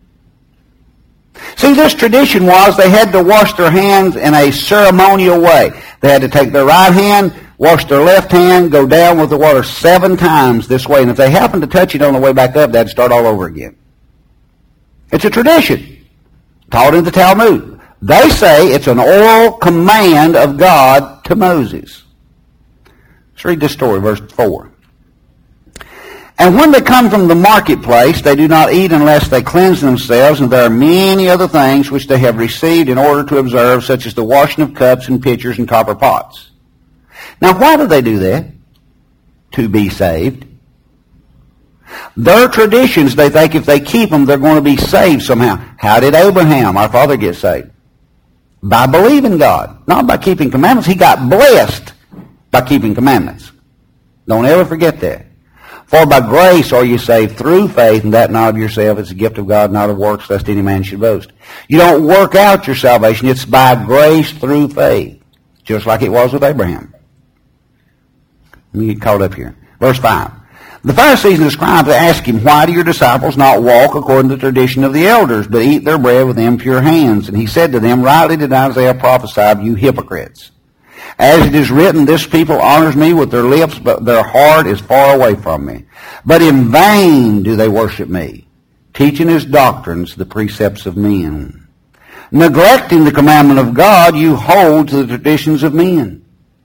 See, this tradition was they had to wash their hands in a ceremonial way. They had to take their right hand, wash their left hand, go down with the water seven times this way. And if they happened to touch it on the way back up, they'd start all over again. It's a tradition taught in the Talmud. They say it's an oral command of God to Moses. Let's read this story, verse four. And when they come from the marketplace, they do not eat unless they cleanse themselves, and there are many other things which they have received in order to observe, such as the washing of cups and pitchers and copper pots. Now, why do they do that? To be saved. Their traditions, they think if they keep them, they're going to be saved somehow. How did Abraham, our father, get saved? By believing God, not by keeping commandments. He got blessed by keeping commandments. Don't ever forget that. For by grace are you saved through faith, and that not of yourself. It's a gift of God, not of works, lest any man should boast. You don't work out your salvation. It's by grace through faith, just like it was with Abraham. Let me get caught up here. Verse five. The Pharisees and the scribes asked him, why do your disciples not walk according to the tradition of the elders, but eat their bread with impure hands? And he said to them, rightly did Isaiah prophesy of you hypocrites. As it is written, this people honors me with their lips, but their heart is far away from me. But in vain do they worship me, teaching as doctrines the precepts of men. Neglecting the commandment of God, you hold to the traditions of men.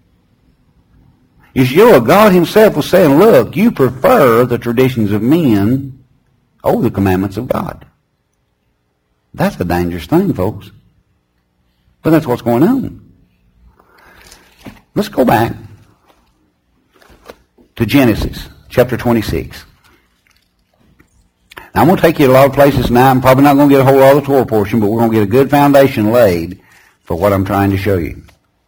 You know, God himself was saying, look, you prefer the traditions of men over the commandments of God. That's a dangerous thing, folks. But that's what's going on. Let's go back to Genesis chapter twenty-six. Now, I'm going to take you to a lot of places tonight. I'm probably not going to get a whole lot of the Torah portion, but we're going to get a good foundation laid for what I'm trying to show you.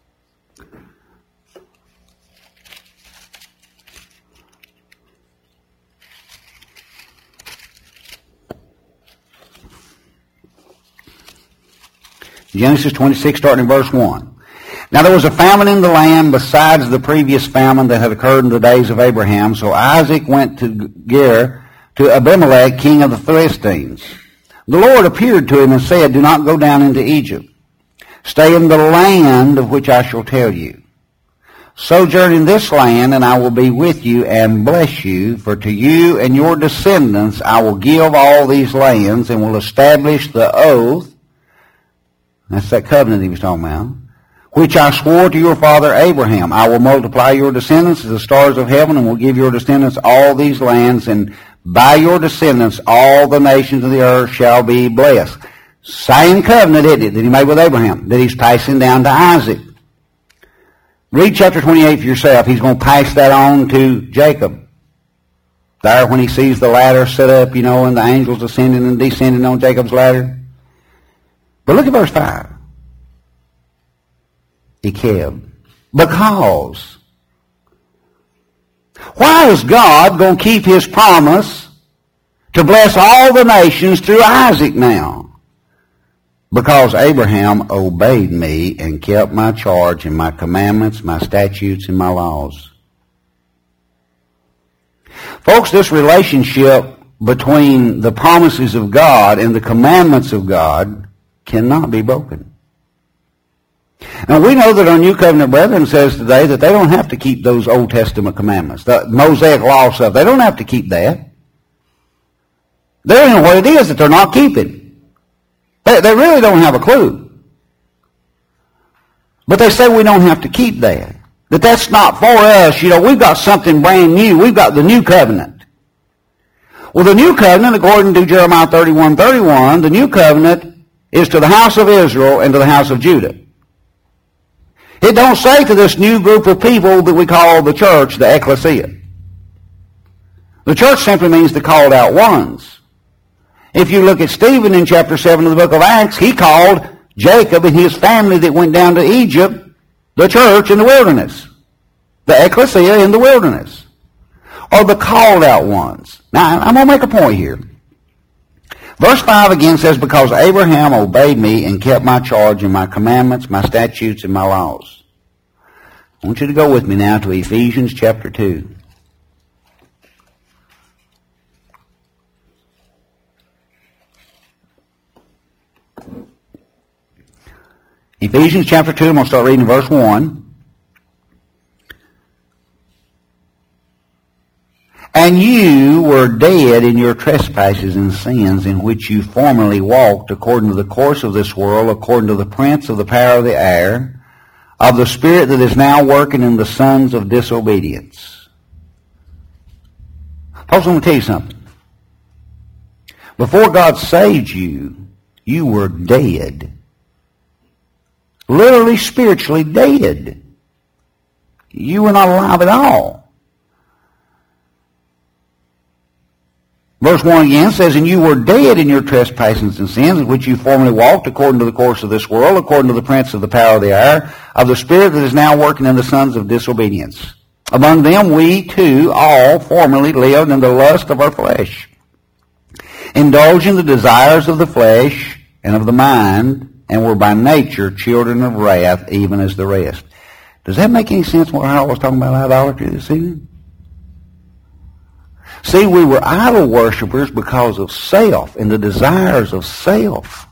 Genesis twenty-six, starting in verse one. Now there was a famine in the land besides the previous famine that had occurred in the days of Abraham. So Isaac went to Gerar to Abimelech, king of the Philistines. The Lord appeared to him and said, do not go down into Egypt. Stay in the land of which I shall tell you. Sojourn in this land, and I will be with you and bless you. For to you and your descendants I will give all these lands, and will establish the oath. That's that covenant he was talking about. Which I swore to your father Abraham. I will multiply your descendants as the stars of heaven, and will give your descendants all these lands, and by your descendants all the nations of the earth shall be blessed. Same covenant, isn't it, that he made with Abraham, that he's passing down to Isaac. Read chapter twenty-eight for yourself. He's going to pass that on to Jacob. There, when he sees the ladder set up, you know, and the angels ascending and descending on Jacob's ladder. But look at verse five. Ikeb. Because. Why is God going to keep his promise to bless all the nations through Isaac now? Because Abraham obeyed me and kept my charge and my commandments, my statutes, and my laws. Folks, this relationship between the promises of God and the commandments of God cannot be broken. Now, we know that our New Covenant brethren says today that they don't have to keep those Old Testament commandments, the Mosaic law stuff. They don't have to keep that. They don't know what it is that they're not keeping. They, they really don't have a clue. But they say we don't have to keep that. That that's not for us. You know, we've got something brand new. We've got the New Covenant. Well, the New Covenant, according to Jeremiah thirty-one thirty-one, the New Covenant is to the house of Israel and to the house of Judah. It don't say to this new group of people that we call the church, the ecclesia. The church simply means the called out ones. If you look at Stephen in chapter seven of the book of Acts, he called Jacob and his family that went down to Egypt the church in the wilderness. The ecclesia in the wilderness. Or the called out ones. Now, I'm going to make a point here. Verse five again says, because Abraham obeyed me and kept my charge and my commandments, my statutes, and my laws. I want you to go with me now to Ephesians chapter two. Ephesians chapter two, I'm going to start reading verse one. And you were dead in your trespasses and sins, in which you formerly walked according to the course of this world, according to the prince of the power of the air, of the spirit that is now working in the sons of disobedience. Folks, I'm going to tell you something. Before God saved you, you were dead. Literally, spiritually dead. You were not alive at all. Verse one again says, and you were dead in your trespasses and sins, in which you formerly walked according to the course of this world, according to the prince of the power of the air, of the spirit that is now working in the sons of disobedience. Among them we too all formerly lived in the lust of our flesh, indulging the desires of the flesh and of the mind, and were by nature children of wrath, even as the rest. Does that make any sense what I was talking about idolatry this evening? See, we were idol worshipers because of self and the desires of self.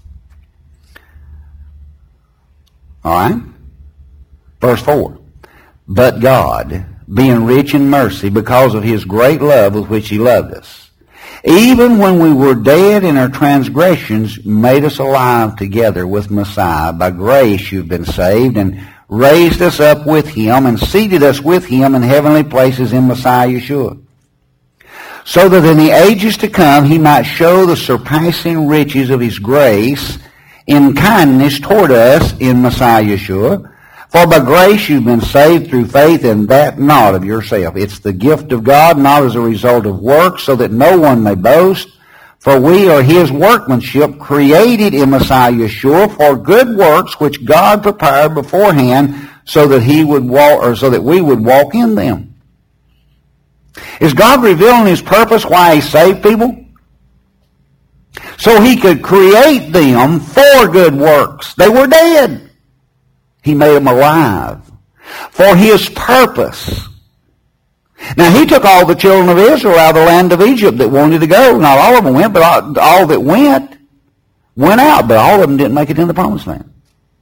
All right? Verse four. But God, being rich in mercy, because of his great love with which he loved us, even when we were dead in our transgressions, made us alive together with Messiah. By grace you've been saved, and raised us up with him, and seated us with him in heavenly places in Messiah Yeshua, so that in the ages to come he might show the surpassing riches of his grace in kindness toward us in Messiah Yeshua. For by grace you've been saved through faith, and that not of yourself. It's the gift of God, not as a result of works, so that no one may boast. For we are his workmanship, created in Messiah Yeshua for good works, which God prepared beforehand, so that he would walk, or so that we would walk in them. Is God revealing his purpose why he saved people? So he could create them for good works. They were dead. He made them alive for his purpose. Now, he took all the children of Israel out of the land of Egypt that wanted to go. Not all of them went, but all, all that went, went out. But all of them didn't make it in the promised land.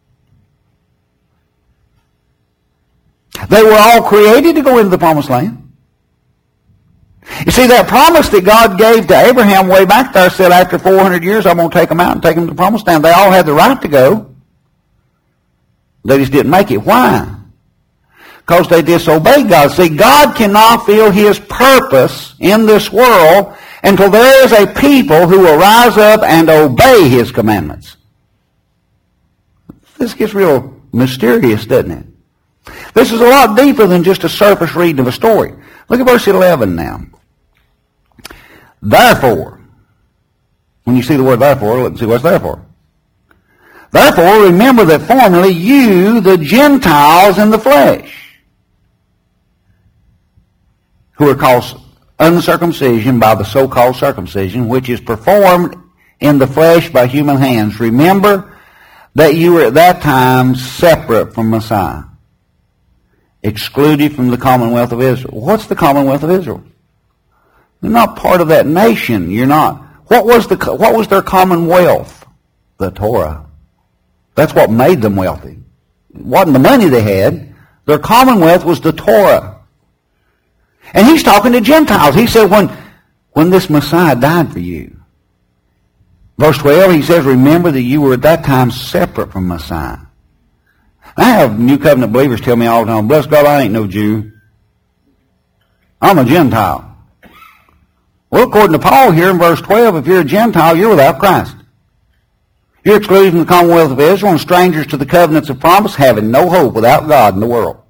They were all created to go into the promised land. You see, that promise that God gave to Abraham way back there said, after four hundred years, I'm going to take them out and take them to the promised land. They all had the right to go. They just didn't make it. Why? Because they disobeyed God. See, God cannot fulfill his purpose in this world until there is a people who will rise up and obey his commandments. This gets real mysterious, doesn't it? This is a lot deeper than just a surface reading of a story. Look at verse eleven now. Therefore, when you see the word therefore, let's see what's therefore. Therefore, remember that formerly you, the Gentiles in the flesh, who are called uncircumcision by the so-called circumcision, which is performed in the flesh by human hands. Remember that you were at that time separate from Messiah, excluded from the commonwealth of Israel. What's the commonwealth of Israel? You're not part of that nation. You're not. What was the what was their commonwealth? The Torah. That's what made them wealthy. It wasn't the money they had. Their commonwealth was the Torah. And he's talking to Gentiles. He said, when, when this Messiah died for you. Verse twelve, he says, remember that you were at that time separate from Messiah. I have New Covenant believers tell me all the time, bless God, I ain't no Jew. I'm a Gentile. Well, according to Paul here in verse twelve, if you're a Gentile, you're without Christ. You're excluded from the commonwealth of Israel and strangers to the covenants of promise, having no hope without God in the world.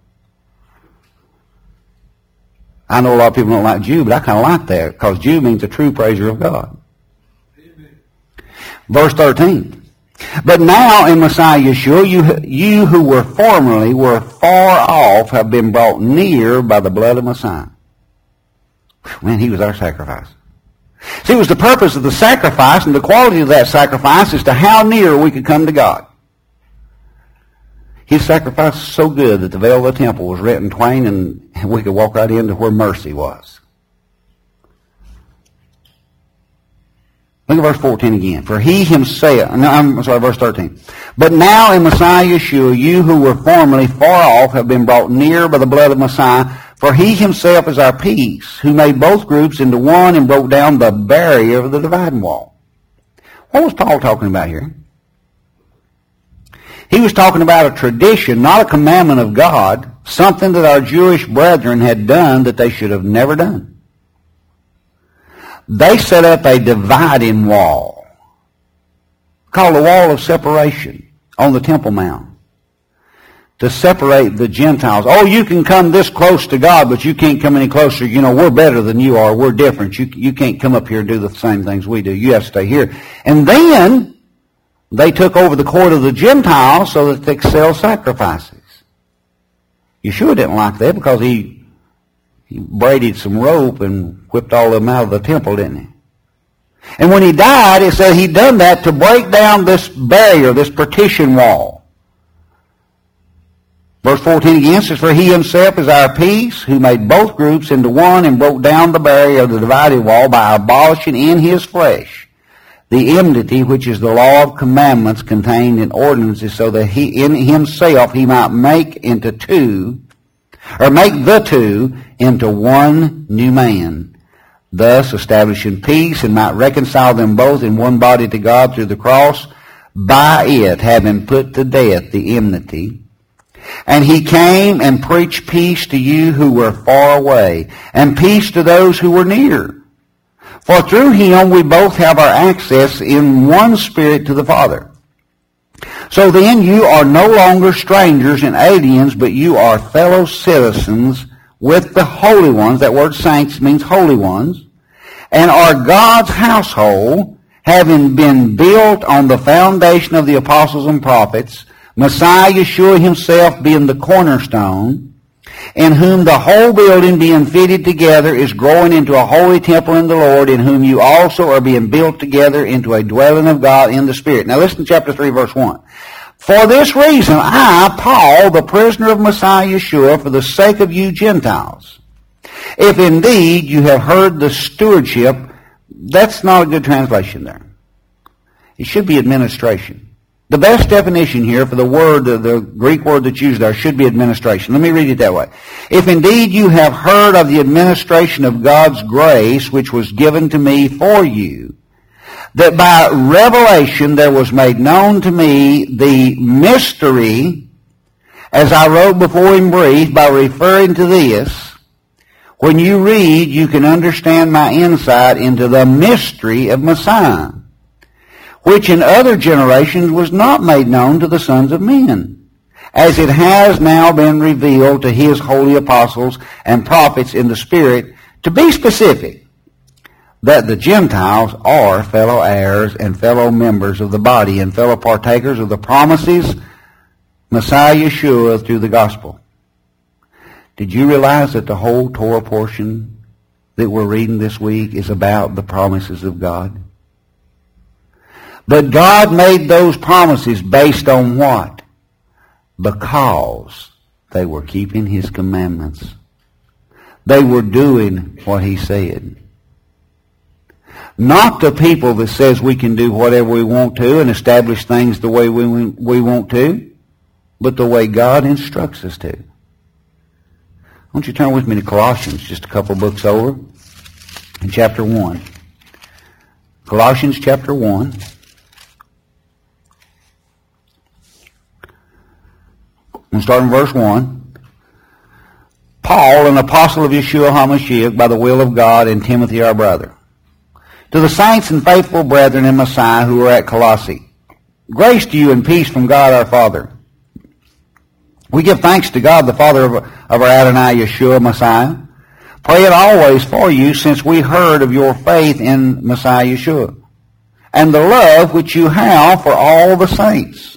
I know a lot of people don't like Jew, but I kind of like that, because Jew means a true praiser of God. Amen. Verse thirteen. But now in Messiah Yeshua, you, you who were formerly were far off have been brought near by the blood of Messiah. Man, he was our sacrifice. See, it was the purpose of the sacrifice and the quality of that sacrifice as to how near we could come to God. His sacrifice was so good that the veil of the temple was rent in twain and we could walk right into where mercy was. Look at verse fourteen again. For he himself, no, I'm sorry, verse thirteen. But now in Messiah Yeshua, you who were formerly far off have been brought near by the blood of Messiah. For he himself is our peace, who made both groups into one and broke down the barrier of the dividing wall. What was Paul talking about here? He was talking about a tradition, not a commandment of God, something that our Jewish brethren had done that they should have never done. They set up a dividing wall, called the wall of separation, on the Temple Mount, to separate the Gentiles. Oh, you can come this close to God, but you can't come any closer. You know, we're better than you are. We're different. You, you can't come up here and do the same things we do. You have to stay here. And then they took over the court of the Gentiles so that they could sell sacrifices. Yeshua didn't like that because he, he braided some rope and whipped all of them out of the temple, didn't he? And when he died, it said he'd done that to break down this barrier, this partition wall. Verse fourteen again says, for he himself is our peace, who made both groups into one and broke down the barrier of the dividing wall by abolishing in his flesh the enmity which is the law of commandments contained in ordinances, so that he in himself he might make into two, or make the two into one new man, thus establishing peace, and might reconcile them both in one body to God through the cross, by it having put to death the enmity. And he came and preached peace to you who were far away, and peace to those who were near. For through him we both have our access in one Spirit to the Father. So then you are no longer strangers and aliens, but you are fellow citizens with the holy ones. That word saints means holy ones. And are God's household, having been built on the foundation of the apostles and prophets, Messiah Yeshua himself being the cornerstone, in whom the whole building being fitted together is growing into a holy temple in the Lord, in whom you also are being built together into a dwelling of God in the Spirit. Now listen to chapter three, verse one. For this reason, I, Paul, the prisoner of Messiah Yeshua, for the sake of you Gentiles, if indeed you have heard the stewardship, that's not a good translation there. It should be administration. The best definition here for the word, the, the Greek word that's used there, should be administration. Let me read it that way. If indeed you have heard of the administration of God's grace, which was given to me for you, that by revelation there was made known to me the mystery, as I wrote before in brief, by referring to this, when you read, you can understand my insight into the mystery of Messiah, which in other generations was not made known to the sons of men, as it has now been revealed to his holy apostles and prophets in the Spirit. To be specific, that the Gentiles are fellow heirs and fellow members of the body and fellow partakers of the promises Messiah Yeshua through the gospel. Did you realize that the whole Torah portion that we're reading this week is about the promises of God? But God made those promises based on what? Because they were keeping his commandments. They were doing what he said. Not the people that says we can do whatever we want to and establish things the way we, we want to, but the way God instructs us to. Won't you turn with me to Colossians, just a couple books over, in chapter one. Colossians chapter one. And start in verse one. Paul, an apostle of Yeshua HaMashiach, by the will of God, and Timothy our brother, to the saints and faithful brethren in Messiah who are at Colossae, grace to you and peace from God our Father. We give thanks to God, the Father of, of our Adonai Yeshua Messiah, praying always for you, since we heard of your faith in Messiah Yeshua, and the love which you have for all the saints,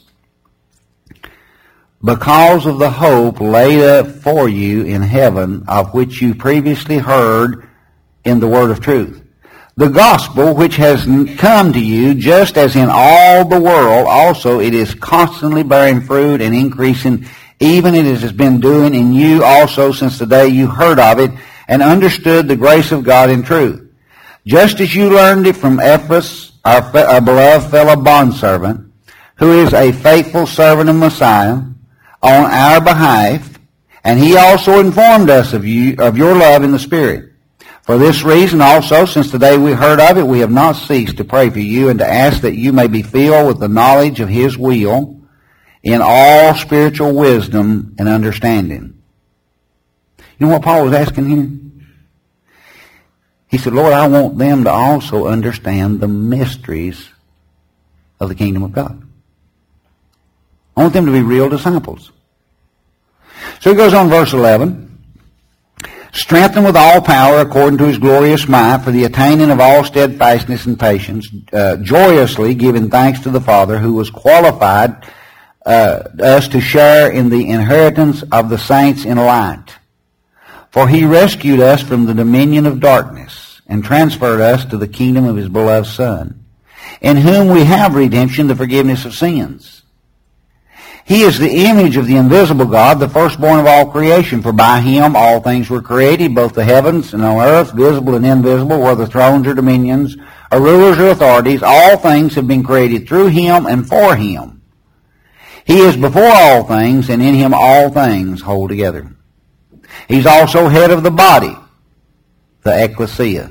because of the hope laid up for you in heaven, of which you previously heard in the word of truth, the gospel which has come to you, just as in all the world also it is constantly bearing fruit and increasing, even as it has been doing in you also since the day you heard of it and understood the grace of God in truth, just as you learned it from Epaphras, our, our beloved fellow bondservant, who is a faithful servant of Messiah, on our behalf, and he also informed us of you of your love in the Spirit. For this reason also, since the day we heard of it, we have not ceased to pray for you and to ask that you may be filled with the knowledge of his will in all spiritual wisdom and understanding. You know what Paul was asking here? He said, Lord, I want them to also understand the mysteries of the kingdom of God. I want them to be real disciples. So he goes on, verse eleven. Strengthened with all power according to his glorious might for the attaining of all steadfastness and patience, uh, joyously giving thanks to the Father who has qualified uh, us to share in the inheritance of the saints in light. For he rescued us from the dominion of darkness and transferred us to the kingdom of his beloved Son, in whom we have redemption, the forgiveness of sins. He is the image of the invisible God, the firstborn of all creation. For by him all things were created, both the heavens and on earth, visible and invisible, whether thrones or dominions, or rulers or authorities. All things have been created through him and for him. He is before all things, and in him all things hold together. He's also head of the body, the ecclesia.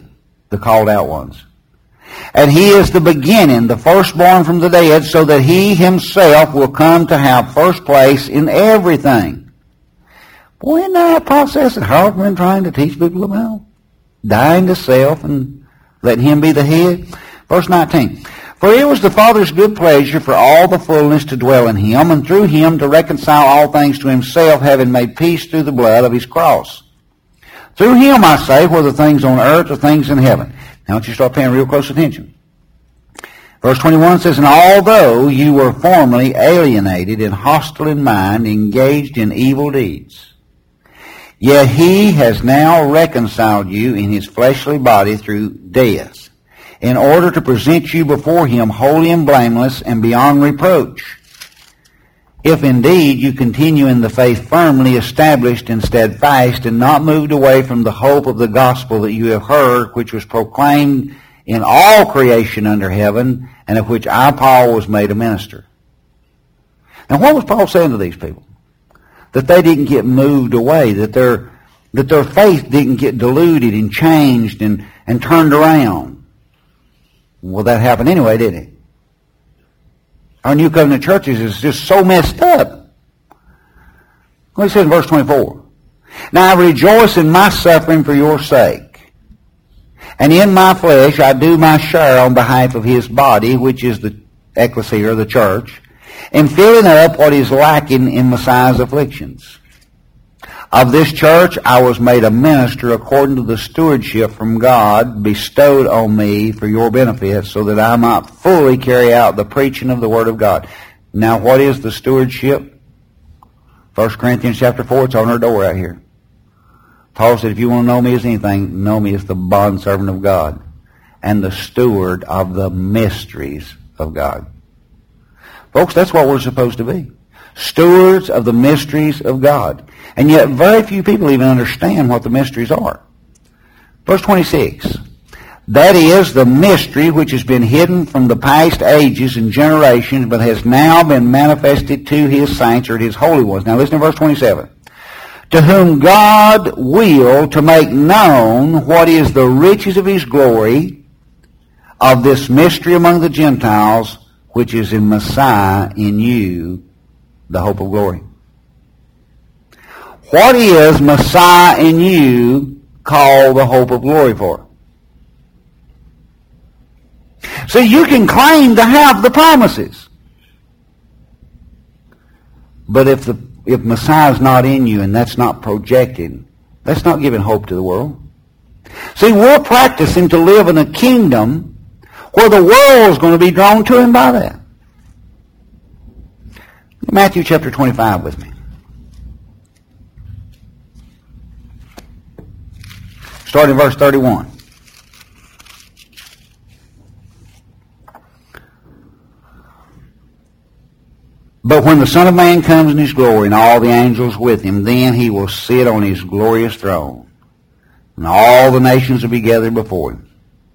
the called out ones. And he is the beginning, the firstborn from the dead, so that he himself will come to have first place in everything. Boy, isn't that a process that Harold's been trying to teach people about? Dying to self and letting him be the head. Verse nineteen. For it was the Father's good pleasure for all the fullness to dwell in him, and through him to reconcile all things to himself, having made peace through the blood of his cross. Through him, I say, whether things on earth or things in heaven. Now, I want you to start paying real close attention. Verse twenty-one says, and although you were formerly alienated and hostile in mind, engaged in evil deeds, yet he has now reconciled you in his fleshly body through death, in order to present you before him holy and blameless and beyond reproach. If indeed you continue in the faith firmly established and steadfast, and not moved away from the hope of the gospel that you have heard, which was proclaimed in all creation under heaven, and of which I, Paul, was made a minister. Now, what was Paul saying to these people? That they didn't get moved away, that their that their faith didn't get diluted and changed and, and turned around. Well, that happened anyway, didn't it? Our New Covenant churches is just so messed up. What he said in verse twenty-four. Now I rejoice in my suffering for your sake. And in my flesh I do my share on behalf of his body, which is the ecclesia, or the church, in filling up what is lacking in Messiah's afflictions. Of this church I was made a minister according to the stewardship from God bestowed on me for your benefit, so that I might fully carry out the preaching of the Word of God. Now, what is the stewardship? First Corinthians chapter four, it's on our door right here. Paul said, if you want to know me as anything, know me as the bondservant of God and the steward of the mysteries of God. Folks, that's what we're supposed to be. Stewards of the mysteries of God. And yet very few people even understand what the mysteries are. Verse twenty-six. That is the mystery which has been hidden from the past ages and generations, but has now been manifested to his saints, or his holy ones. Now listen to verse twenty-seven. To whom God willed to make known what is the riches of his glory of this mystery among the Gentiles, which is in Messiah in you, the hope of glory. What is Messiah in you called the hope of glory for? See, you can claim to have the promises. But if the if Messiah is not in you and that's not projected, that's not giving hope to the world. See, we're practicing to live in a kingdom where the world is going to be drawn to him by that. Matthew chapter twenty-five with me. Starting verse thirty-one. But when the Son of Man comes in his glory and all the angels with him, then he will sit on his glorious throne, and all the nations will be gathered before him.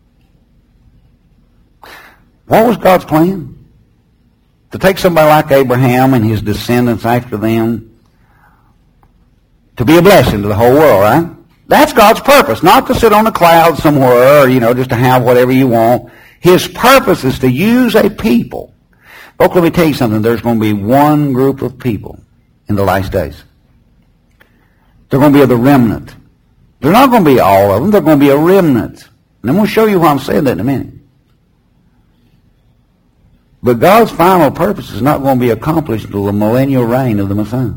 What was God's plan? To take somebody like Abraham and his descendants after them to be a blessing to the whole world, right? That's God's purpose, not to sit on a cloud somewhere, or, you know, just to have whatever you want. His purpose is to use a people. Folks, let me tell you something. There's going to be one group of people in the last days. They're going to be the remnant. They're not going to be all of them. They're going to be a remnant. And I'm going to show you why I'm saying that in a minute. But God's final purpose is not going to be accomplished until the millennial reign of the Messiah.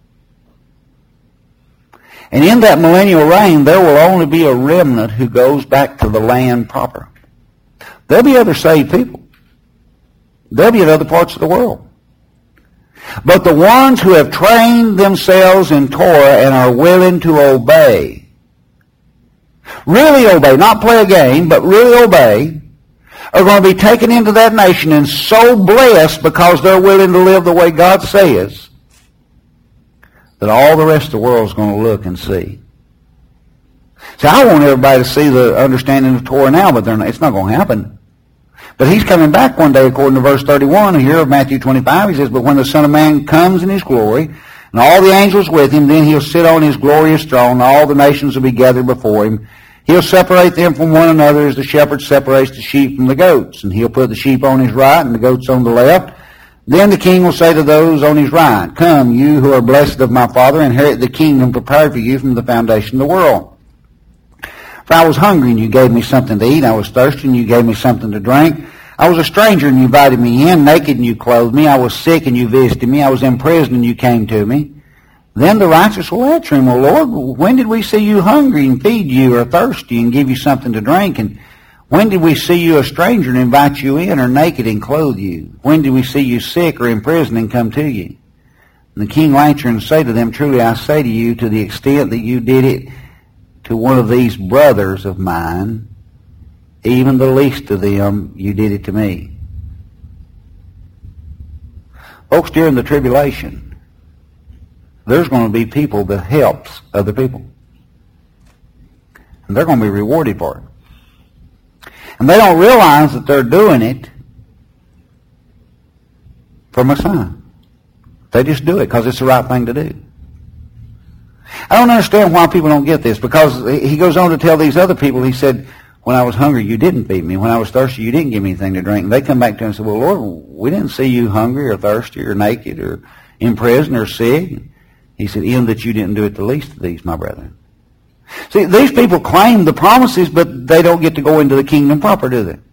And in that millennial reign, there will only be a remnant who goes back to the land proper. There'll be other saved people. They'll be in other parts of the world. But the ones who have trained themselves in Torah and are willing to obey, really obey, not play a game, but really obey, are going to be taken into that nation and so blessed because they're willing to live the way God says, that all the rest of the world is going to look and see. See, I want everybody to see the understanding of Torah now, but they're not, it's not going to happen. But he's coming back one day, according to verse thirty-one here of Matthew twenty-five. He says, but when the Son of Man comes in his glory, and all the angels with him, then he'll sit on his glorious throne, and all the nations will be gathered before him, He'll separate them from one another as the shepherd separates the sheep from the goats. And he'll put the sheep on his right and the goats on the left. Then the king will say to those on his right, Come, you who are blessed of my Father, inherit the kingdom prepared for you from the foundation of the world. For I was hungry, and you gave me something to eat. I was thirsty, and you gave me something to drink. I was a stranger, and you invited me in. Naked, and you clothed me. I was sick, and you visited me. I was in prison, and you came to me. Then the righteous will answer him, O Lord, when did we see you hungry and feed you, or thirsty and give you something to drink? And when did we see you a stranger and invite you in, or naked and clothe you? When did we see you sick or in prison and come to you? And the king will answer and say to them, Truly I say to you, to the extent that you did it to one of these brothers of mine, even the least of them, you did it to me. Folks, during the tribulation, there's going to be people that helps other people. And they're going to be rewarded for it. And they don't realize that they're doing it for Messiah. They just do it because it's the right thing to do. I don't understand why people don't get this, because he goes on to tell these other people, he said, when I was hungry, you didn't feed me. When I was thirsty, you didn't give me anything to drink. And they come back to him and say, well, Lord, we didn't see you hungry or thirsty or naked or in prison or sick. He said, in that you didn't do it the least of these, my brethren. See, these people claim the promises, but they don't get to go into the kingdom proper, do they?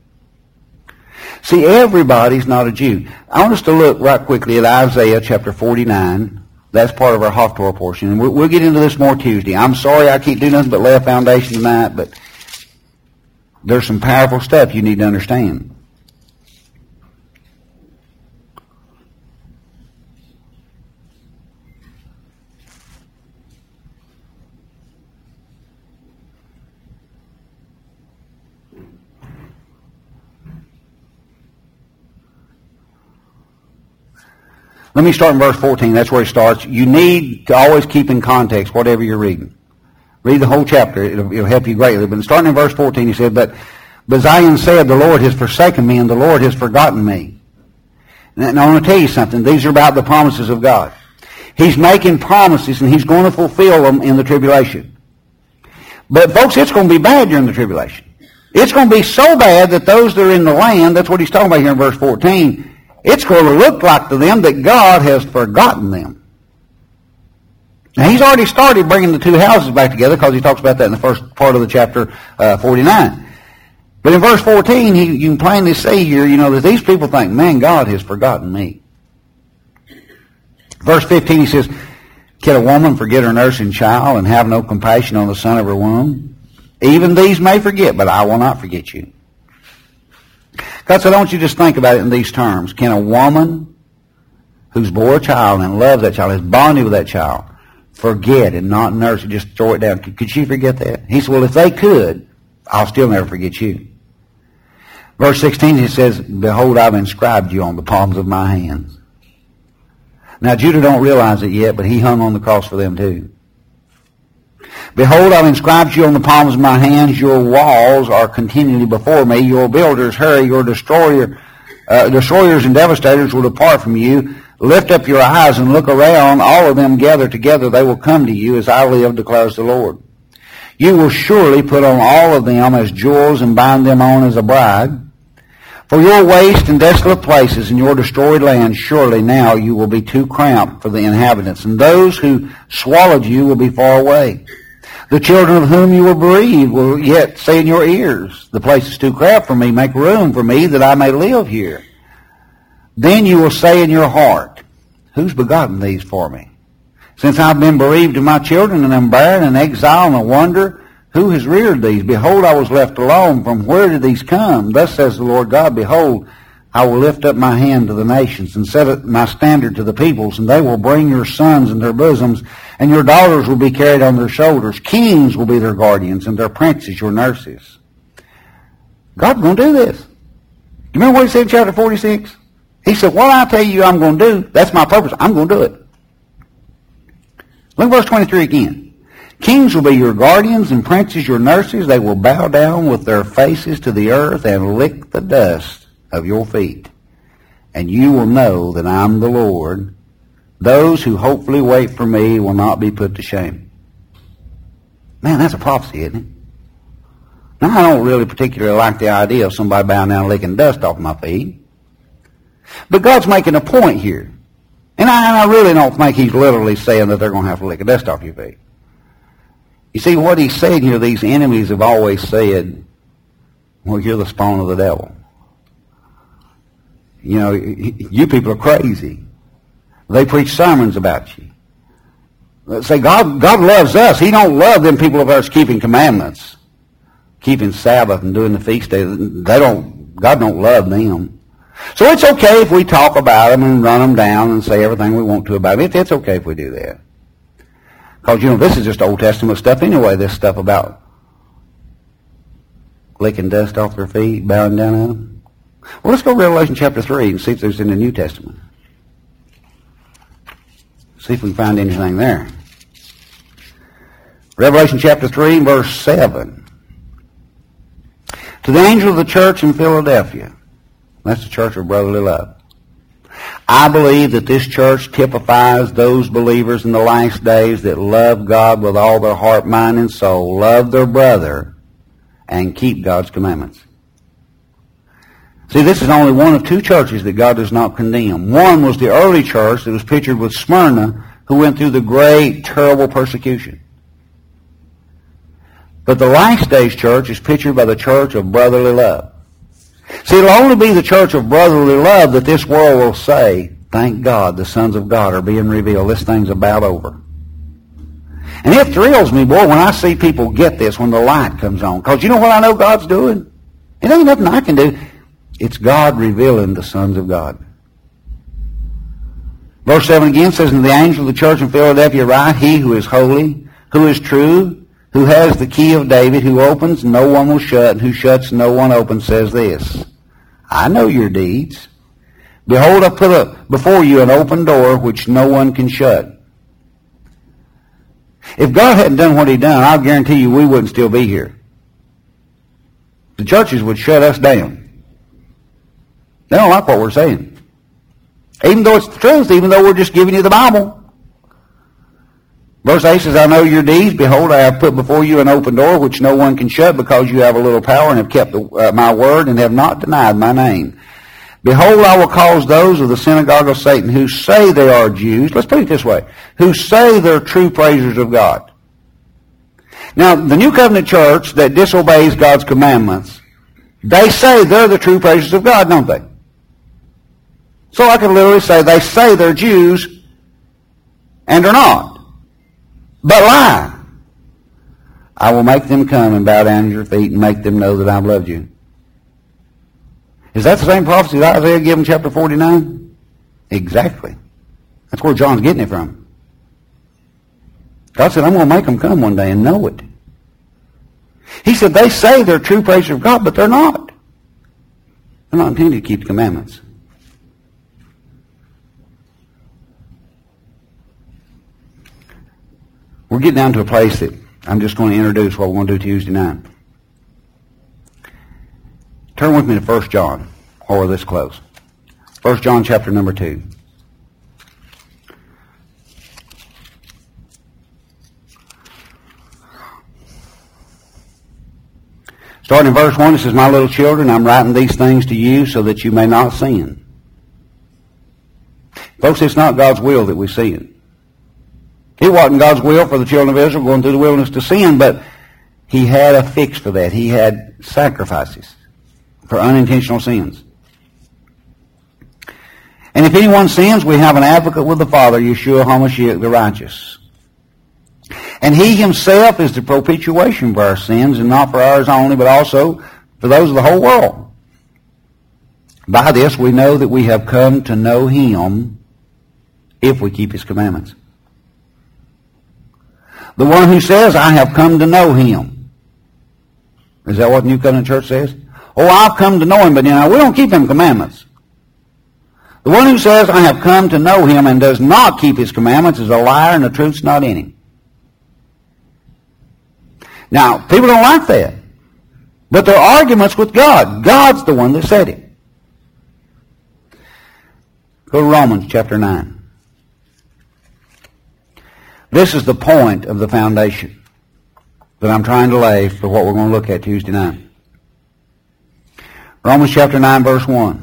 See, everybody's not a Jew. I want us to look right quickly at Isaiah chapter forty-nine. That's part of our Haftorah portion. And we'll, we'll get into this more Tuesday. I'm sorry I can't do nothing but lay a foundation tonight, but there's some powerful stuff you need to understand. Let me start in verse fourteen. That's where it starts. You need to always keep in context whatever you're reading. Read the whole chapter. It'll, it'll help you greatly. But starting in verse fourteen, he said, But, but Zion said, The Lord has forsaken me, and the Lord has forgotten me. And I want to tell you something. These are about the promises of God. He's making promises, and he's going to fulfill them in the tribulation. But, folks, it's going to be bad during the tribulation. It's going to be so bad that those that are in the land, that's what he's talking about here in verse fourteen, it's going to look like to them that God has forgotten them. Now, he's already started bringing the two houses back together because he talks about that in the first part of the chapter uh, forty-nine. But in verse fourteen, he, you can plainly see here, you know, that these people think, man, God has forgotten me. Verse fifteen, he says, Can a woman forget her nursing child and have no compassion on the son of her womb? Even these may forget, but I will not forget you. God said, I want you to just think about it in these terms. Can a woman who's bore a child and loves that child, is bonded with that child, forget and not nurse it, just throw it down? Could she forget that? He said, well, if they could, I'll still never forget you. Verse sixteen, he says, Behold, I've inscribed you on the palms of my hands. Now, Judah don't realize it yet, but he hung on the cross for them too. Behold, I've inscribed you on the palms of my hands. Your walls are continually before me. Your builders hurry. Your destroyer, uh, destroyers and devastators will depart from you. Lift up your eyes and look around. All of them gather together. They will come to you as I live, declares the Lord. You will surely put on all of them as jewels and bind them on as a bride. For your waste and desolate places and your destroyed land, surely now you will be too cramped for the inhabitants, and those who swallowed you will be far away. The children of whom you were bereaved will yet say in your ears, The place is too cramped for me. Make room for me that I may live here. Then you will say in your heart, Who's begotten these for me? Since I've been bereaved of my children and am barren and exile and a wanderer, who has reared these? Behold, I was left alone. From where did these come? Thus says the Lord God, Behold, I will lift up my hand to the nations and set up my standard to the peoples, and they will bring your sons in their bosoms, and your daughters will be carried on their shoulders. Kings will be their guardians, and their princes your nurses. God's going to do this. You remember what he said in chapter forty-six? He said, what I tell you I'm going to do, that's my purpose. I'm going to do it. Look at verse twenty-three again. Kings will be your guardians and princes your nurses. They will bow down with their faces to the earth and lick the dust of your feet. And you will know that I'm the Lord. Those who hopefully wait for me will not be put to shame. Man, that's a prophecy, isn't it? Now, I don't really particularly like the idea of somebody bowing down and licking dust off my feet. But God's making a point here. And I, and I really don't think he's literally saying that they're going to have to lick the dust off your feet. You see, what he's saying here, these enemies have always said, well, you're the spawn of the devil. You know, you people are crazy. They preach sermons about you. They say, God, God loves us. He don't love them people of ours keeping commandments, keeping Sabbath and doing the feast day. They don't, God don't love them. So it's okay if we talk about them and run them down and say everything we want to about them. It's okay if we do that. Because, you know, this is just Old Testament stuff anyway, this stuff about licking dust off their feet, bowing down at them. Well, let's go to Revelation chapter three and see if there's in the New Testament. See if we can find anything there. Revelation chapter three, verse seven. To the angel of the church in Philadelphia, that's the church of brotherly love. I believe that this church typifies those believers in the last days that love God with all their heart, mind, and soul, love their brother, and keep God's commandments. See, this is only one of two churches that God does not condemn. One was the early church that was pictured with Smyrna, who went through the great, terrible persecution. But the last days church is pictured by the church of brotherly love. See, it'll only be the church of brotherly love that this world will say, thank God the sons of God are being revealed. This thing's about over. And it thrills me, boy, when I see people get this when the light comes on. Because you know what I know God's doing? It ain't nothing I can do. It's God revealing the sons of God. Verse seven again says, and the angel of the church in Philadelphia write, he who is holy, who is true, who has the key of David, who opens, no one will shut, and who shuts, no one opens, says this, I know your deeds. Behold, I put up before you an open door which no one can shut. If God hadn't done what he done, I'll guarantee you we wouldn't still be here. The churches would shut us down. They don't like what we're saying. Even though it's the truth, even though we're just giving you the Bible. Verse eight says, I know your deeds. Behold, I have put before you an open door which no one can shut, because you have a little power and have kept the, uh, my word and have not denied my name. Behold, I will cause those of the synagogue of Satan who say they are Jews, let's put it this way, who say they're true praisers of God. Now, the New Covenant church that disobeys God's commandments, they say they're the true praisers of God, don't they? So I could literally say they say they're Jews and are not. But lie. I will make them come and bow down at your feet and make them know that I've loved you. Is that the same prophecy that Isaiah gave in chapter forty-nine? Exactly. That's where John's getting it from. God said, I'm going to make them come one day and know it. He said, they say they're true praisers of God, but they're not. They're not intended to keep the commandments. We're getting down to a place that I'm just going to introduce what we're going to do Tuesday night. Turn with me to First John, while we're this close. First John chapter number two. Starting in verse one, it says, my little children, I'm writing these things to you so that you may not sin. Folks, it's not God's will that we sin. It wasn't God's will for the children of Israel going through the wilderness to sin, but he had a fix for that. He had sacrifices for unintentional sins. And if anyone sins, we have an advocate with the Father, Yeshua HaMashiach, the righteous. And he himself is the propitiation for our sins, and not for ours only, but also for those of the whole world. By this we know that we have come to know him if we keep his commandments. The one who says, I have come to know him. Is that what the New Covenant Church says? Oh, I've come to know him, but you know, we don't keep him commandments. The one who says, I have come to know him and does not keep his commandments is a liar, and the truth's not in him. Now, people don't like that. But they're arguments with God. God's the one that said it. Go to Romans chapter nine. This is the point of the foundation. that I'm trying to lay for what we're going to look at Tuesday night. Romans chapter nine, verse one.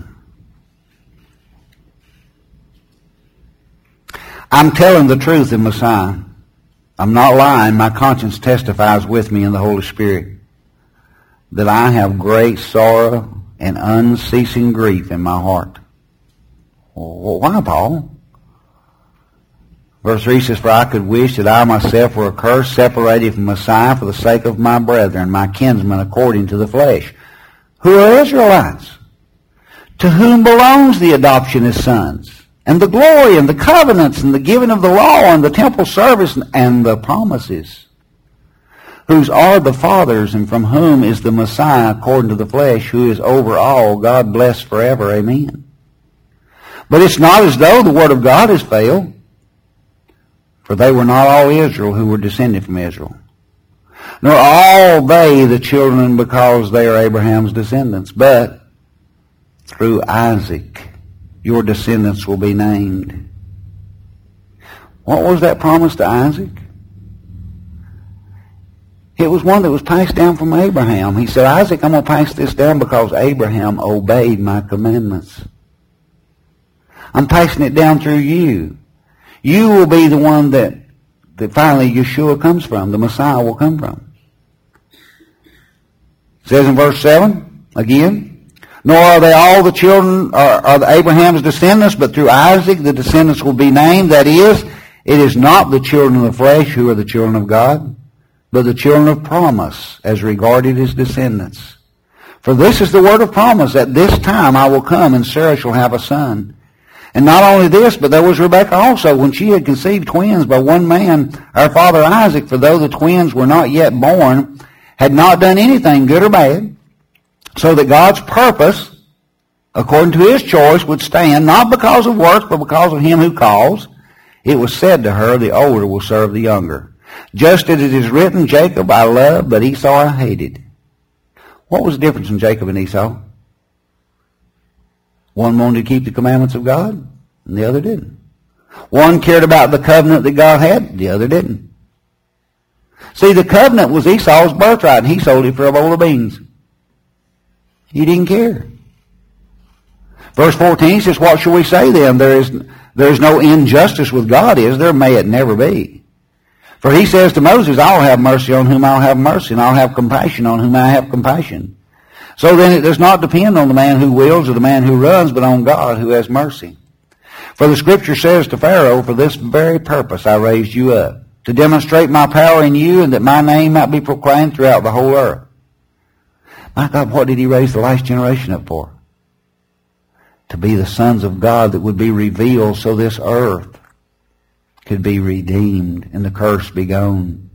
I'm telling the truth in Messiah. I'm not lying. My conscience testifies with me in the Holy Spirit that I have great sorrow and unceasing grief in my heart. Well, why, Paul? Verse three says, for I could wish that I myself were accursed, separated from Messiah for the sake of my brethren, my kinsmen according to the flesh, who are Israelites, to whom belongs the adoption as sons, and the glory, and the covenants, and the giving of the law, and the temple service, and the promises, whose are the fathers, and from whom is the Messiah according to the flesh, who is over all, God bless forever. Amen. But it's not as though the word of God has failed, for they were not all Israel who were descended from Israel, nor all they the children because they are Abraham's descendants, but through Isaac your descendants will be named. What was that promise to Isaac? It was one that was passed down from Abraham. He said, Isaac, I'm going to pass this down because Abraham obeyed my commandments. I'm passing it down through you. You will be the one that, that finally Yeshua comes from, the Messiah will come from. It says in verse seven, again, nor are they all the children, are, are the Abraham's descendants, but through Isaac the descendants will be named. That is, it is not the children of the flesh who are the children of God, but the children of promise, as regarded his descendants. For this is the word of promise, at this time I will come, and Sarah shall have a son. And not only this, but there was Rebekah also, when she had conceived twins by one man, our father Isaac, for though the twins were not yet born, had not done anything good or bad, so that God's purpose, according to his choice, would stand, not because of works, but because of him who calls. It was said to her, the older will serve the younger. Just as it is written, Jacob I loved, but Esau I hated. What was the difference in Jacob and Esau? One wanted to keep the commandments of God, and the other didn't. One cared about the covenant that God had, the other didn't. See, the covenant was Esau's birthright, and he sold it for a bowl of beans. He didn't care. Verse fourteen says, what shall we say then? There is, there is no injustice with God, is there? May it never be. For he says to Moses, I'll have mercy on whom I'll have mercy, and I'll have compassion on whom I have compassion. So then it does not depend on the man who wills or the man who runs, but on God who has mercy. For the scripture says to Pharaoh, for this very purpose I raised you up, to demonstrate my power in you, and that my name might be proclaimed throughout the whole earth. My God, what did he raise the last generation up for? To be the sons of God that would be revealed so this earth could be redeemed and the curse be gone.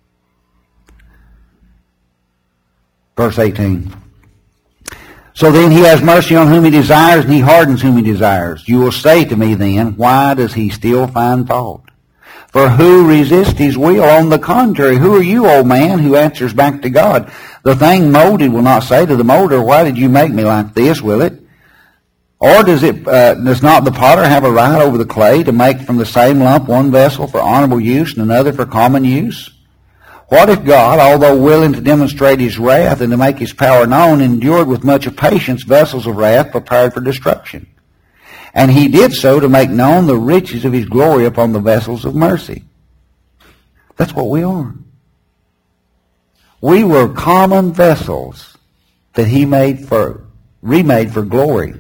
Verse eighteen. So then he has mercy on whom he desires, and he hardens whom he desires. You will say to me then, why does he still find fault? For who resists his will? On the contrary, who are you, old man, who answers back to God? The thing molded will not say to the molder, why did you make me like this, will it? Or does it uh, does not the potter have a right over the clay to make from the same lump one vessel for honorable use and another for common use? What if God, although willing to demonstrate his wrath and to make his power known, endured with much patience vessels of wrath prepared for destruction? And he did so to make known the riches of his glory upon the vessels of mercy. That's what we are. We were common vessels that he made for, remade for glory.